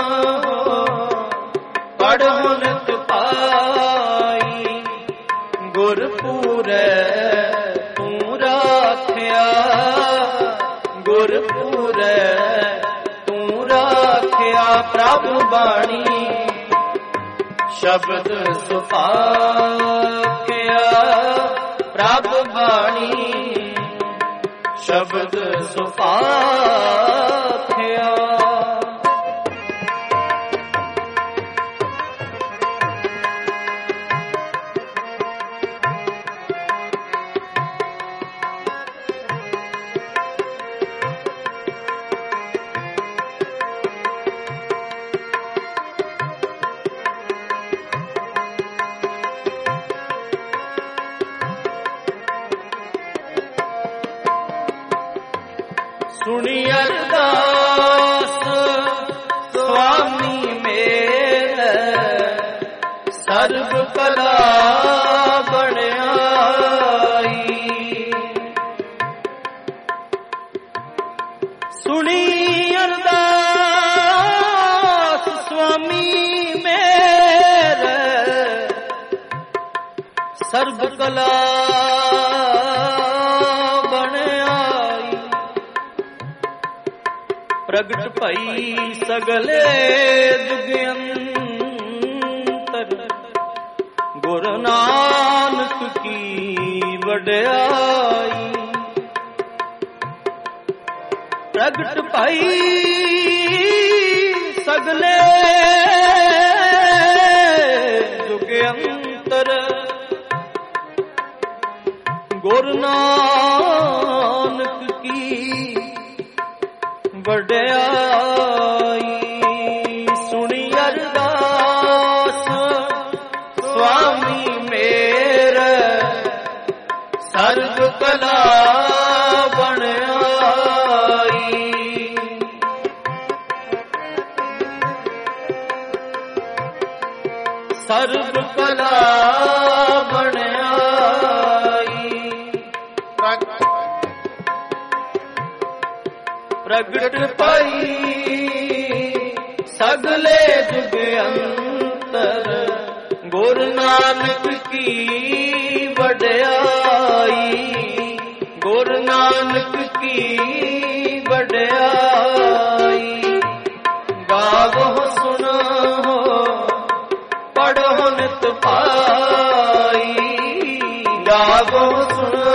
ਪੜੋ ਨਿਤ ਪਾਈ ਗੁਰ ਪੂਰੈ ਤੂੰ ਰਾਖਿਆ ਗੁਰ ਪੂਰੈ ਤੂੰ ਰਾਖਿਆ ਪ੍ਰਭ ਬਾਣੀ ਸ਼ਬਦ ਸੁਭਾਖਿਆ ਪ੍ਰਭ ਬਾਣੀ ਸ਼ਬਦ ਸੁਭਾਖਿਆ ਸੁਣੀ ਅਰਦਾਸ ਸੁਆਮੀ ਮੇਰੇ ਸਰਬ ਕਲਾ ਬਣਾਈ ਸੁਣੀ ਅਰਦਾਸ ਸੁਆਮੀ ਮੇਰੇ ਸਰਬ ਕਲਾ ਪ੍ਰਗਟ ਭਈ ਸਗਲੇ ਜੁਗ ਅੰਤਰ ਗੁਰ ਨਾਨਕ ਕੀ ਵਡਿਆਈ ਪ੍ਰਗਟ ਭਈ ਸਗਲੇ ਜੁਗ ਅੰਤਰ ਗੁਰ ਨਾਨਕ ਕੀ ਵਡਿਆਈ ਸੁਣੀ ਅਰਦਾਸ ਸੁਆਮੀ ਮੇਰੇ ਸਰਬ ਕਲਾ ਬਣਾਈ ਸਰਬ ਕਲਾ ਬਣਾਈ ਪ੍ਰਗਟ ਪਾਈ ਸਗਲੇ ਜੁਗ ਅੰਤਰ ਗੁਰ ਨਾਨਕ ਕੀ ਵਡਿਆਈ ਗੁਰ ਨਾਨਕ ਕੀ ਵਡਿਆਈ। ਗਾਵੋ ਸੁਣੋ ਪੜ੍ਹੋ ਨਿਤ ਪਾਈ। ਗਾਵੋ ਸੁਣੋ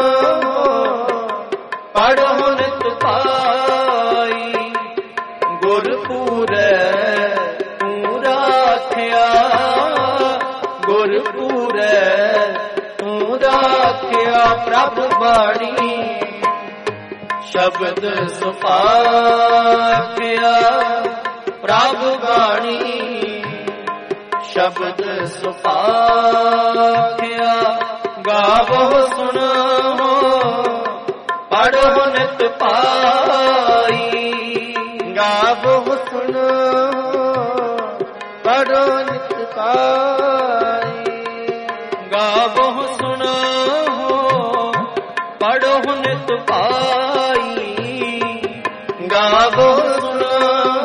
ਪੜ੍ਹੋ ਨਿਤ ਪਾਈ। ਗੁਰ ਪੂਰੈ ਤੂੰ ਰਾਖਿਆ। ਗੁਰ ਪੂਰੈ ਤੂੰ ਰਾਖਿਆ। ਪ੍ਰਭ ਬਾਣੀ ਸ਼ਬਦ ਸੁਭਾਖਿਆ। ਪ੍ਰਭ ਬਾਣੀ ਸ਼ਬਦ ਸੁਭਾਖਿਆ। ਗਾਵੋ ਸੁਣੋ ਪੜ੍ਹੋ ਨਿਤ ਪਾਈ। ਗਾਵੋ ਸੁਣੋ ਪੜ੍ਹੋ ਨਿਤ ਪਾਈ। ਗਾਵੋ ਸੁਣੋ ਪੜ੍ਹੋ ਨਿਤ ਪਾਈ। ਗਾਵੋ ਸੁਣੋ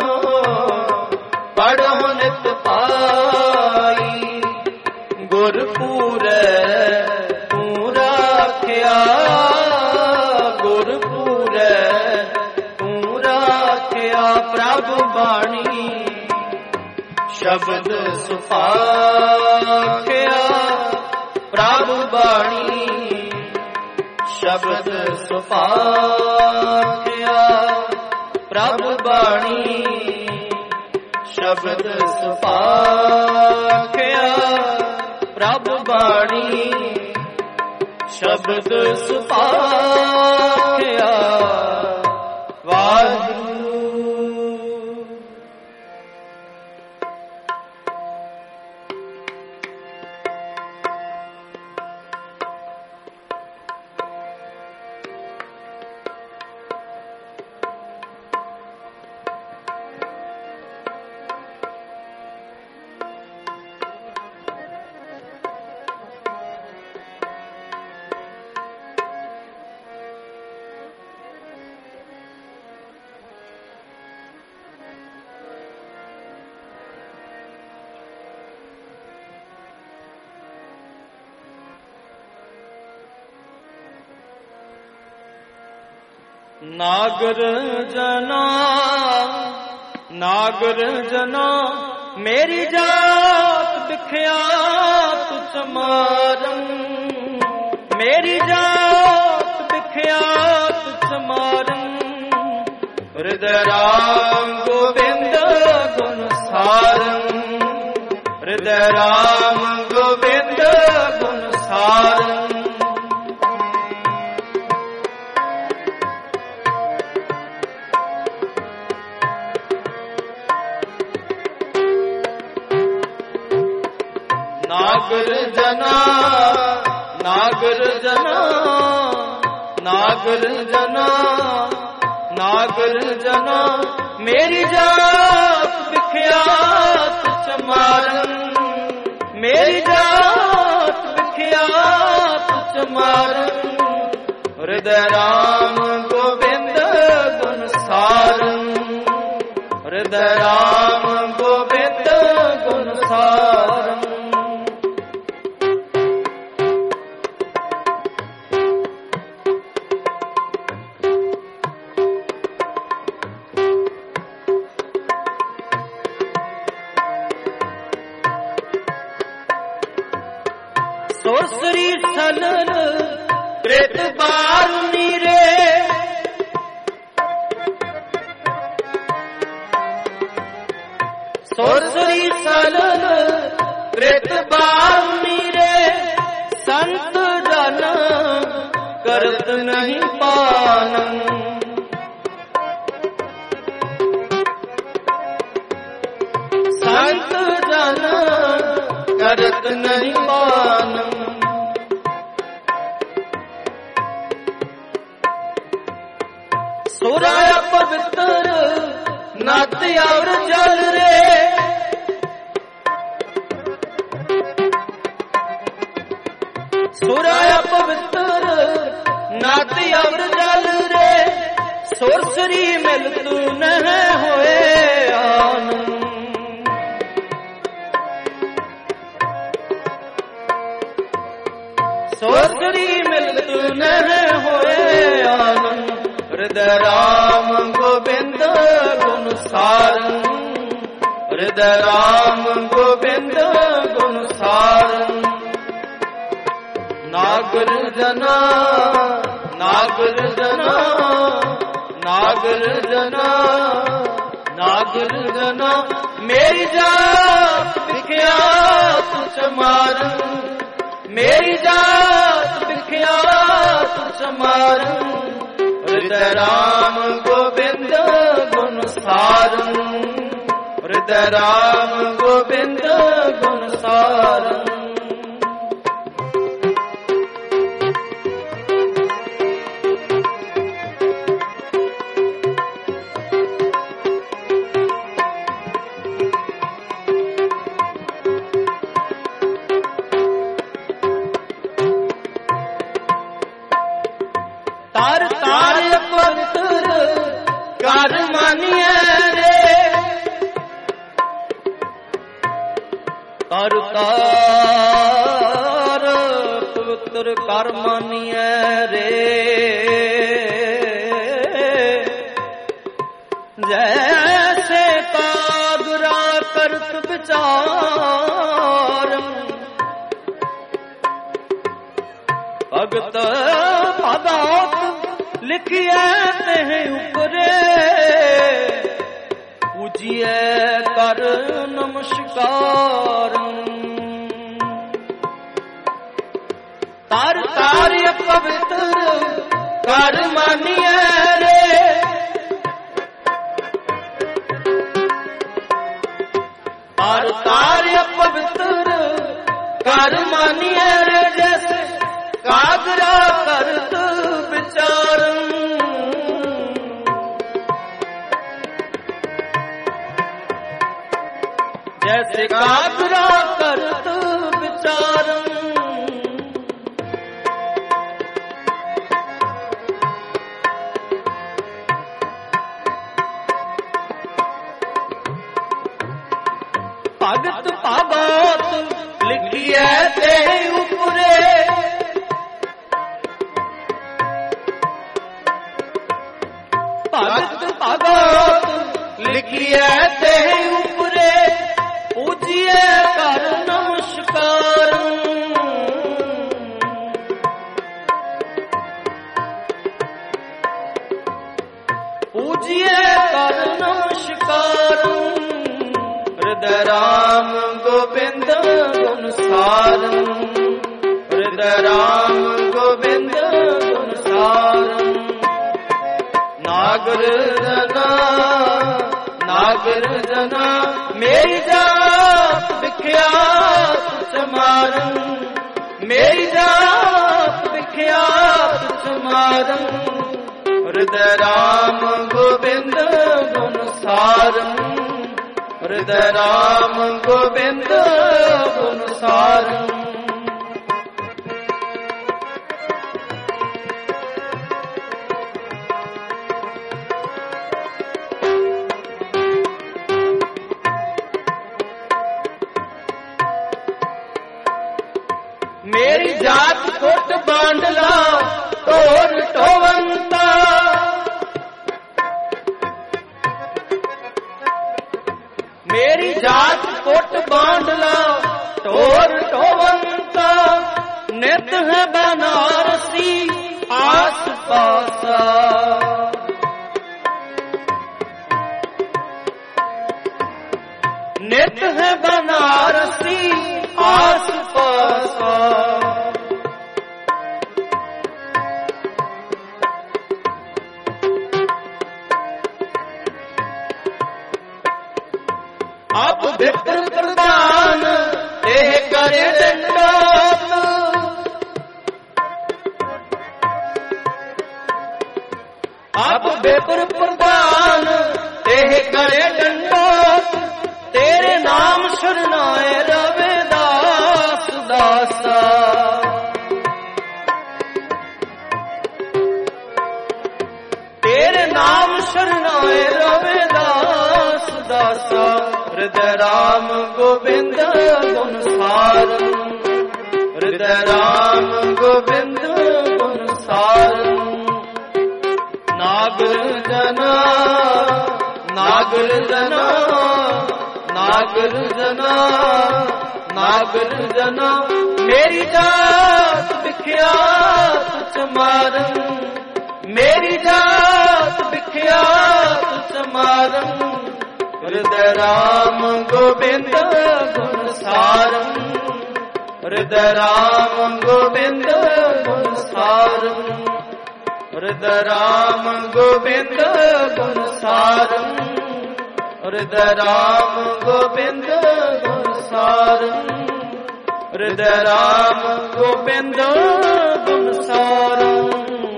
ਪੜ੍ਹੋ ਨਿਤ ਪਾਈ। ਗੁਰ ਪੂਰੈ ਤੂੰ ਰਾਖਿਆ। ਗੁਰ ਪੂਰੈ ਤੂੰ ਰਾਖਿਆ। ਪ੍ਰਭ ਬਾਣੀ ਸ਼ਬਦ ਸੁਭਾਖਿਆ। ਪ੍ਰਭ ਬਾਣੀ ਸ਼ਬਦ ਸੁਭਾਖਿਆ। ਪ੍ਰਭ ਬਾਣੀ ਸ਼ਬਦ ਸੁਭਾਖਿਆ। ਪ੍ਰਭ ਬਾਣੀ ਸ਼ਬਦ ਸੁਭਾਖਿਆ। ਵਾਹਿਗੁਰੂ। ਨਾਗਰ ਜਨਾ ਨਾਗਰ ਜਨਾ ਮੇਰੀ ਜਾਤ ਵਿਖਿਆਤ ਸਮਾਰੰ। ਮੇਰੀ ਜਾਤ ਵਿਖਿਆਤ ਸਮਾਰੰ। ਹਿਰਦੈ ਰਾਮ ਗੋਬਿੰਦ ਗੁਣ ਸਾਰੰ। ਹਿਰਦੈ ਰਾਮ ਗੋਬਿੰਦ ਗੁਣ ਸਾਰੰ। ਨਾਗਰ ਜਨਾ ਨਾਗਰ ਜਨਾ ਨਾਗਰ ਜਨਾ ਨਾਗਰ ਜਨਾ ਮੇਰੀ ਜਾਤ ਵਿਖਿਆਤ ਸਮਾਰੰ। ਮੇਰੀ ਜਾਤ ਵਿਖਿਆਤ ਸਮਾਰੰ। ਹਿਰਦੈ ਰਾਮ ਗੋਬਿੰਦ ਗੁਣ ਸਾਰੰ। ਹਿਰਦੈ ਰਾਮ ਗੋਬਿੰਦ ਗੁਣ ਸਾਰੰ। ਸੋਸਰੀ ਸਲਨ ਕ੍ਰਿਤ ਬਾਰ ਨੀਰੇ। ਸੋਸਰੀ ਸਲਨ ਕ੍ਰਿਤ ਬਾਰ ਨੀਰੇ। ਸੰਤ ਜਨ ਕਰਤ ਨਹੀਂ ਪਾਨੰ। ਸੰਤ ਜਨ ਕਰਤ ਨਹੀਂ ਪਾਨੰ। ਸੁਰਾ ਪਵਿੱਤਰ ਨਦ ਔਰ ਜਲ ਰੇ। ਸੁਰਾ ਪਵਿੱਤਰ ਨਦ ਔਰ ਜਲ ਰੇ। ਸੁਰਸਰੀ ਮਿਲ ਤੂੰ ਨਹਿ ਹੋਏ ਆਨ। सोसरी मिलत न होए आनंद हृदय राम गोविंद गुण सारन हृदय राम गोविंद गुण सारन नागर जना नागर जना नागर जना नागर जना मेरी जात विख्यात समारन मेरी जात विख्यात समारन हृदय राम गोविंद गुण सारन हृदय राम गोविंद गुण सारन तार तार पवित्र कर मानिए रे तार तार पवित्र कर मानिए रे जैसे कागरा करत विचार भगत भगत लिखिए ते ऊपरे पूजिए कर नमस्कार तार कार्य पवित्र कर मानिए रे तार कार्य पवित्र कर मानिए रे जैसे कागरा करत विचारन जैसे कागरा करत विचारन भगत भागवत लिखिए ते ऊपरे भगत भागवत लिखिए ते ऊपरे पूजिए कर नमस्कार पूजिए कर नमस्कार हृदय राम गोविंद गुण सारन हृदय राम गोविंद गुण सारन नागर जना मेरी जात विख्यात समारन मेरी जात विख्यात समारन हृदय राम गोविंद गुण सारन हृदय राम गोविंद गुण सारन मेरी जात कोट बांडला तोर टोवंता मेरी जात कोट बांडला तोर टोवंता नित है बनारसी आस पासा नित है बनारसी आस पासा अब विप्र प्रदान ते करे दंडोत अब विप्र प्रदान ते करे दंडोत तेरे नाम शरणाए रविदास दासा तेरे नाम शरणाए रविदास दासा हृदय राम गोविंद गुण सारन हृदय राम गोविंद गुण सारं। नागर जना नागर जना नागर जना नागर जना मेरी जात विख्यात चमारं। मेरी जात विख्यात चमारं। हृदय राम गोविंद गुण सारं। हृदय राम गोविंद गुण सारं। हृदय राम गोविंद गुण सारं। हृदय राम गोविंद गुण सारं। हृदय राम गोविंद गुण सारं।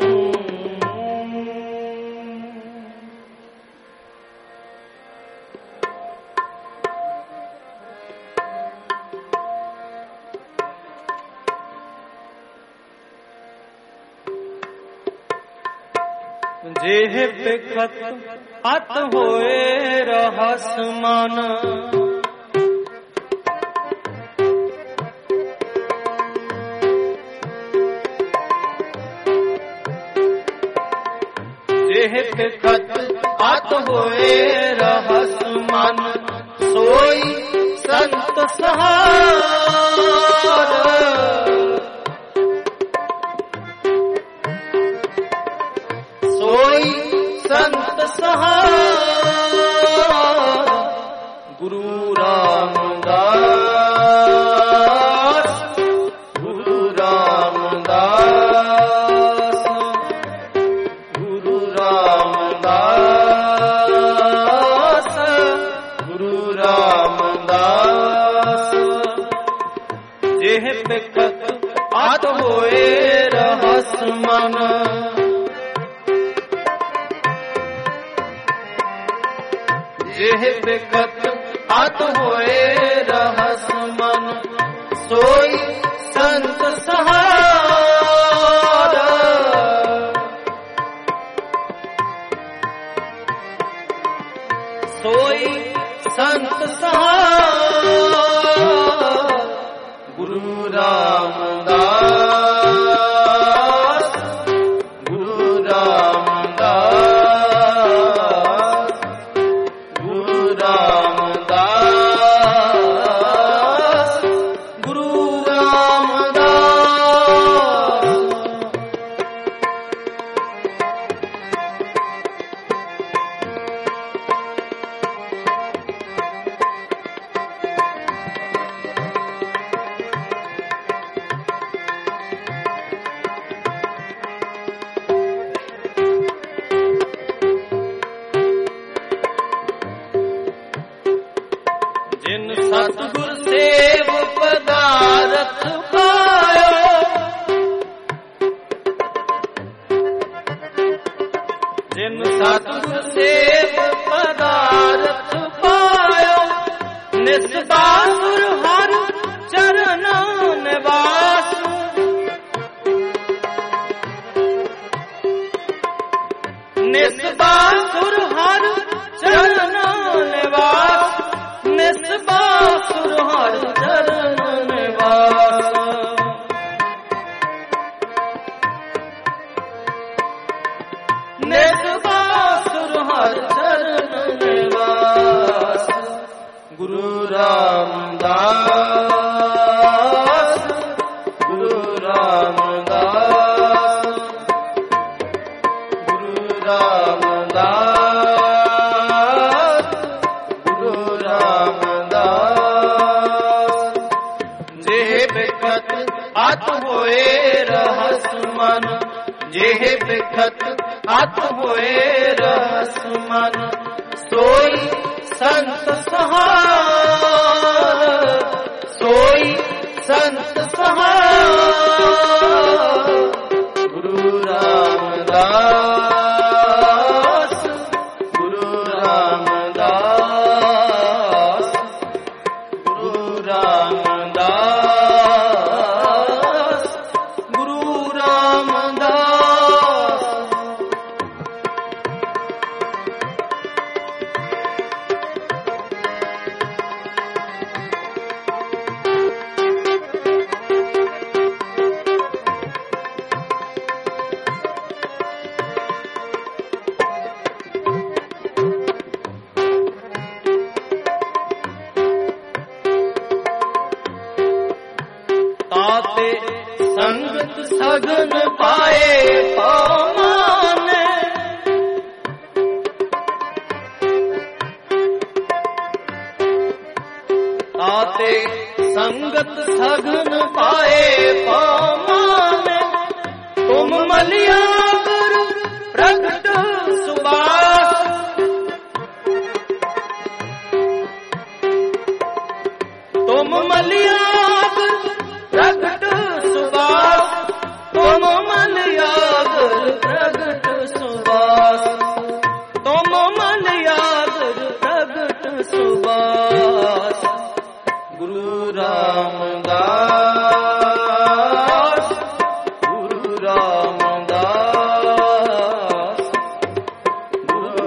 जेह बिखत अत होए रहस मन। जेह बिखत अत होए रहस मन। सोई संत सहार। सोई संत सहार। गुरु रामदास। गुरु रामदास। गुरु रामदास। गुरु रामदास। जेह बिखत अत होए रहस मन। जेह बिखत अत होए रहस मन। सोई संत सहार। सोई संत सहार। गुरु रामदास। गुरु रामदास। गुरु रामदास। गुरु रामदास। जिन सतगुर सेव पदारथ पायो। जिन सतगुर सेव पदारथ पायो। निस्बासुर हर चरण निवास। निस्बासुर हर चरण निवास। निस्बासुर हर चरण निवास। निस्बासुर हर चरण निवास। गुरु रामदास। गुरु रामदास। गुरु रामदास। गुरु रामदास। जेह बिखत अत होए रहस मन। जेह बिखत अत होए रहस मन। सोई संत सहार। सोई संत सहार। गुरु रामदास। गुरु रामदास। गुरु रामदास। गुरु रामदास। ताते संगत सघन पाए पामाने, ताते संगत सघन पाए पामाने। तुम मलियागर प्रगट सुबास, तुम मलियागर प्रगट सुबास, तुम मलियागर प्रगट सुबास, तुम मलियागर प्रगट सुबास। गुरु रामदास, गुरु रामदास, गुरु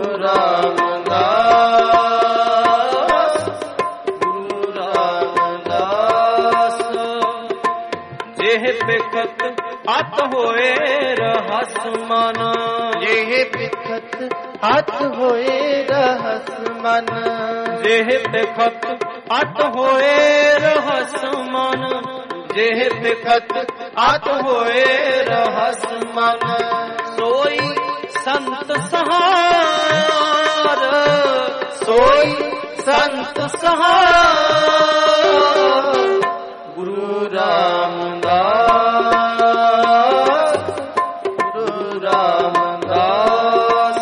रामदास, गुरु रामदास। जेह बिखत अत होए रहस मन, जेह बिखत अत होए रहस मन, जेह बिखत अत होए रहस मन, जेह बिखत अत होए रहस मन। सोई संत सहार, सोई संत सहार। गुरु रामदास, गुरु रामदास,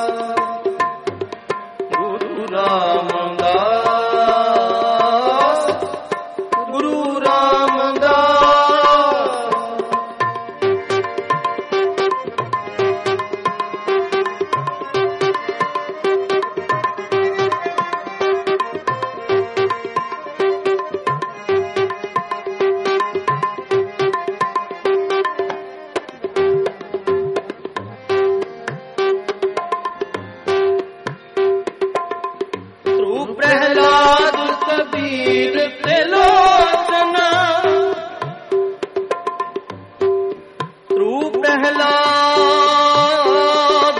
गुरु रामदास, गुरु रामदास। प्रहलाद कबीर त्रिलोचना, ध्रुव प्रहलाद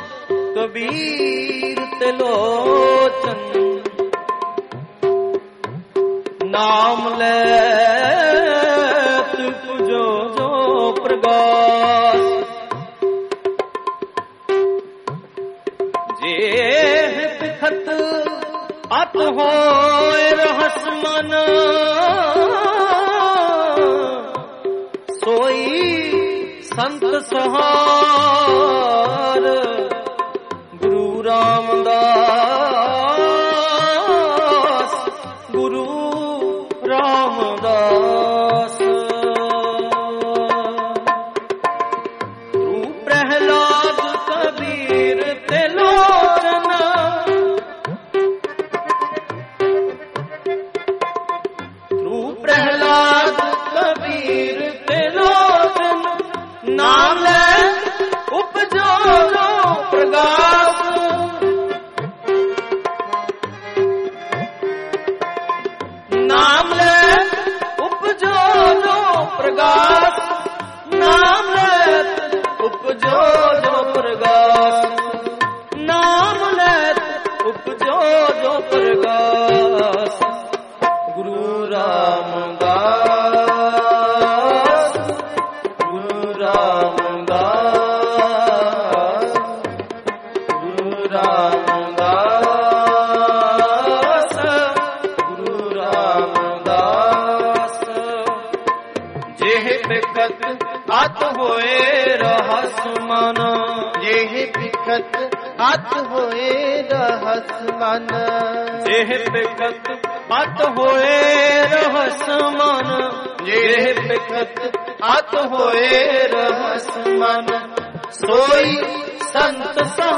कबीर त्रिलोचन। नाम लेत पुजो जो प्रगास, जेह बिखत अत होए रहस मन, सोई संत सहार। गुरु रामदास, गुरु रामदास। ध्रुव प्रहलाद कबीर त्रिलोचना, प्रहलाद कबीर त्रिलोचन। नाम ले उपजो जो प्रगास, नाम ले उपजो जो प्रगास, नाम ले उपजो जो प्रगास, नाम ले उपजो जो प्रगास। गुरु रामदास, गुरु रामदास, गुरु रामदास, गुरु रामदास। जेह बिखत अत होए रहस मन, जेह बिखत अत होए रहस मन, जेह बिखत अत होए रहस मन, जेह बिखत अत होए रहस मन। सोई संत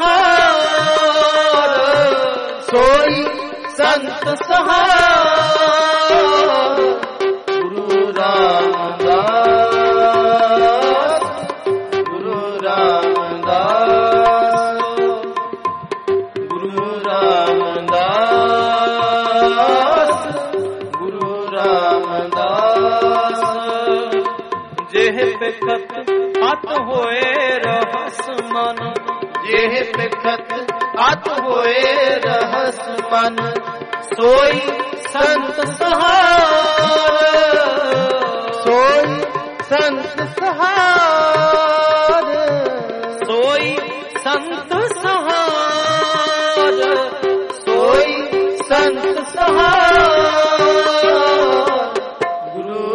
सहार, सोई संत सहार। गुरु रामदास, गुरु रामदास, गुरु रामदास, गुरु रामदास। जेह बिखत अत होए रहस मन, जेह बिखत अत होए रहस मन। सोई संत सहार, सोई ਸੰਤ ਸਹਾਰ, ਸੋਈ ਸੰਤ ਸਹਾਰ, ਸੋਈ ਸੰਤ ਸਹਾਰ। ਗੁਰੂ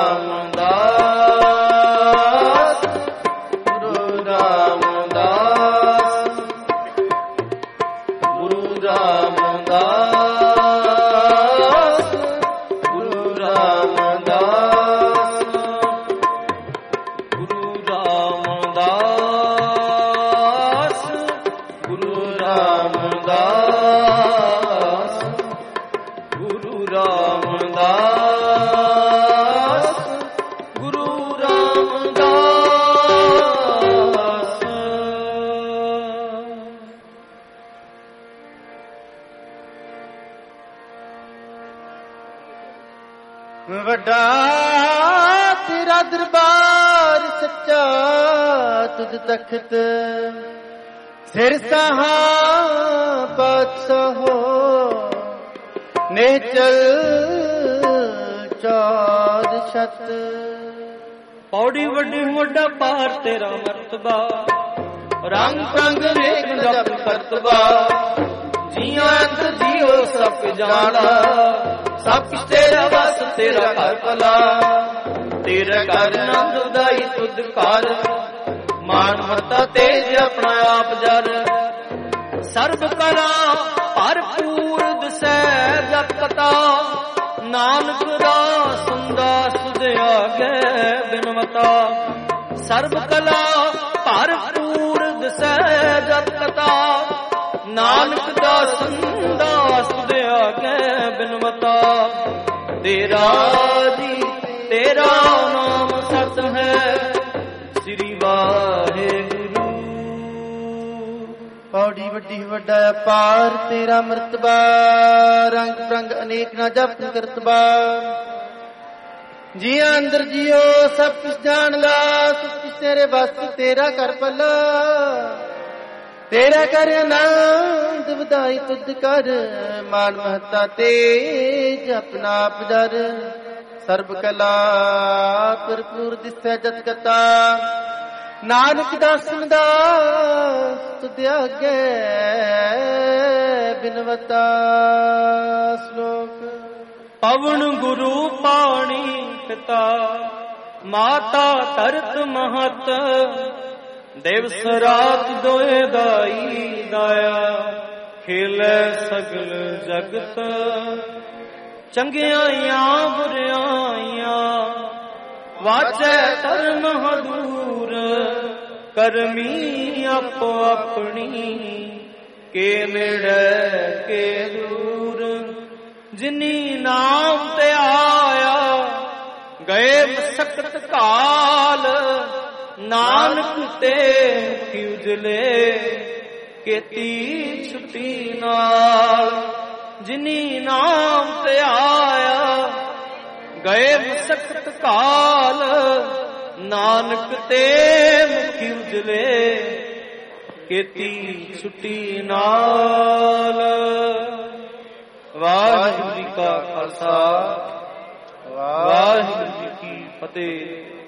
ਰਾਮਦਾਸ, ਗੁਰੂ ਰਾਮਦਾਸ, ਗੁਰੂ ਰਾਮਦਾਸ, ਗੁਰੂ ਰਾਮਦਾਸ, ਗੁਰੂ ਰਾਮਦਾਸ, ਗੁਰੂ ਰਾਮਦਾਸ, ਗੁਰੂ ਰਾਮਦਾਸ, ਗੁਰੂ ਰਾਮਦਾਸ। ਵੱਡਾ ਤੇਰਾ ਦਰਬਾਰ ਸੱਚਾ, ਤੁਧ ਤਖਤ ਸਿਰ ਸਾਹਾ ਬਾਦਸ਼ਾਹੋ, ਨੇਚਲ ਚੌਦ ਛਤ। ਪੌੜੀ ਵੱਡੀ ਵੱਡਾ ਪਾਰ ਤੇਰਾ ਮਰਤਬਾ, ਰੰਗ ਰੰਗ ਰੇਖ ਜਪ ਕਰਤਬਾ, ਜੀਆਂ ਅੰਤ ਜੀਓ ਸਭ ਜਾਣਾ, ਸਭ ਤੇਰਾ ਵਸ ਤੇਰਾ ਘਰ ਭਲਾ, ਤੇਰਾ ਘਰ ਆਨੰਦ ਦਾਈ ਤੁਧ ਘਰ, ਮਾਨ ਮਰਤਾ ਤੇਜ ਆਪਣਾ ਆਪ ਜਰ, ਸਰਬ ਕਲਾ ਭਰਪੂਰ ਦਸੈ ਜਪ ਕਤਾ, ਨਾਨਕ ਦਾਸ ਸੰਦਾਸ ਦਿਆਗੇ ਬਿਨਵਤਾ, ਸਰਬ ਕਲਾ ਭਰਪੂਰ ਦਸੈ ਜਪ ਕਤਾ, ਨਾਨਕ ਦਾਸ ਸੰਦਾਸ ਦਿਆਗੇ ਬਿਨਵਤਾ। ਤੇਰਾ ਜੀ ਤੇਰਾ ਨਾਮ ਸਤ ਹੈ, ਸ੍ਰੀ ਵਾਹਿਗੁਰੂ। ਪੌੜੀ ਵੱਡੀ ਵੱਡਾ ਅਪਾਰ ਤੇਰਾ ਮਰਤਬਾ, ਰੰਗ ਪ੍ਰੰਗ ਅਨੇਕ ਨਾ ਜਪ ਕਰਤਬਾ, ਜੀਆਂ ਅੰਦਰ ਜੀਓ ਸਭ ਕੁਛ ਜਾਣਦਾ, ਸਭ ਕੁਛ ਤੇਰੇ ਵਸ ਤੇਰਾ ਕਰ ਭਲਾ, ਤੇਰਾ ਕਰ ਆਨੰਦ ਵਧਾਈ ਤੁਧ ਕਰ, ਮਾਨ ਮਹਤਾ ਤੇਜ ਆਪਣਾ ਆਪ ਜਰ, ਸਰਬ ਕਲਾ ਭਰਪੂਰ ਦਿਸੈ ਜਤ ਕਤਾ, ਨਾਨਕ ਦਾਸਨ ਦਾਸ ਤੁਧ ਆਗੇ ਬਿਨਵਤਾ। ਸ਼ਲੋਕ। ਪਵਨ ਗੁਰੂ ਪਾਣੀ ਪਿਤਾ, ਮਾਤਾ ਧਰਤ ਮਹਤ, ਦਿਵਸ ਰਾਤ ਦੋਏ ਦਾਈ ਦਾਇਆ, ਖੇਲੇ ਸਗਲ ਜਗਤ, ਚੰਗਿਆਈਆਂ ਬੁਰਿਆਈਆਂ, ਵਾਚੈ ਧਰਮ ਹਦੂਰ, ਕਰਮੀ ਆਪੋ ਆਪਣੀ, ਕੇ ਨੇੜੇ ਕੇ ਦੂਰ, ਜਿਨੀ ਨਾਮ ਤੇ ਆਇਆ, ਗਏ ਮਸਕਤ ਕਾਲ, ਨਾਨਕ ਤੇ ਮੁਖੀ ਉਜਲੇ, ਕੀਤੀ ਛੁੱਟੀ ਨਾਲ, ਜਿਨੀ ਨਾਮ ਤੇ ਆਇਆ, ਗਏ ਮਸਕਤ ਕਾਲ, ਨਾਨਕ ਤੇ ਮੁਖੀ ਉਜਲੇ, ਕੀਤੀ ਛੁੱਟੀ ਨਾਲ। ਵਾਹਿਗੁਰੂ ਜੀ ਕਾ ਖਾਲਸਾ, ਵਾਹਿਗੁਰੂ ਜੀ ਕੀ ਫਤਿਹ।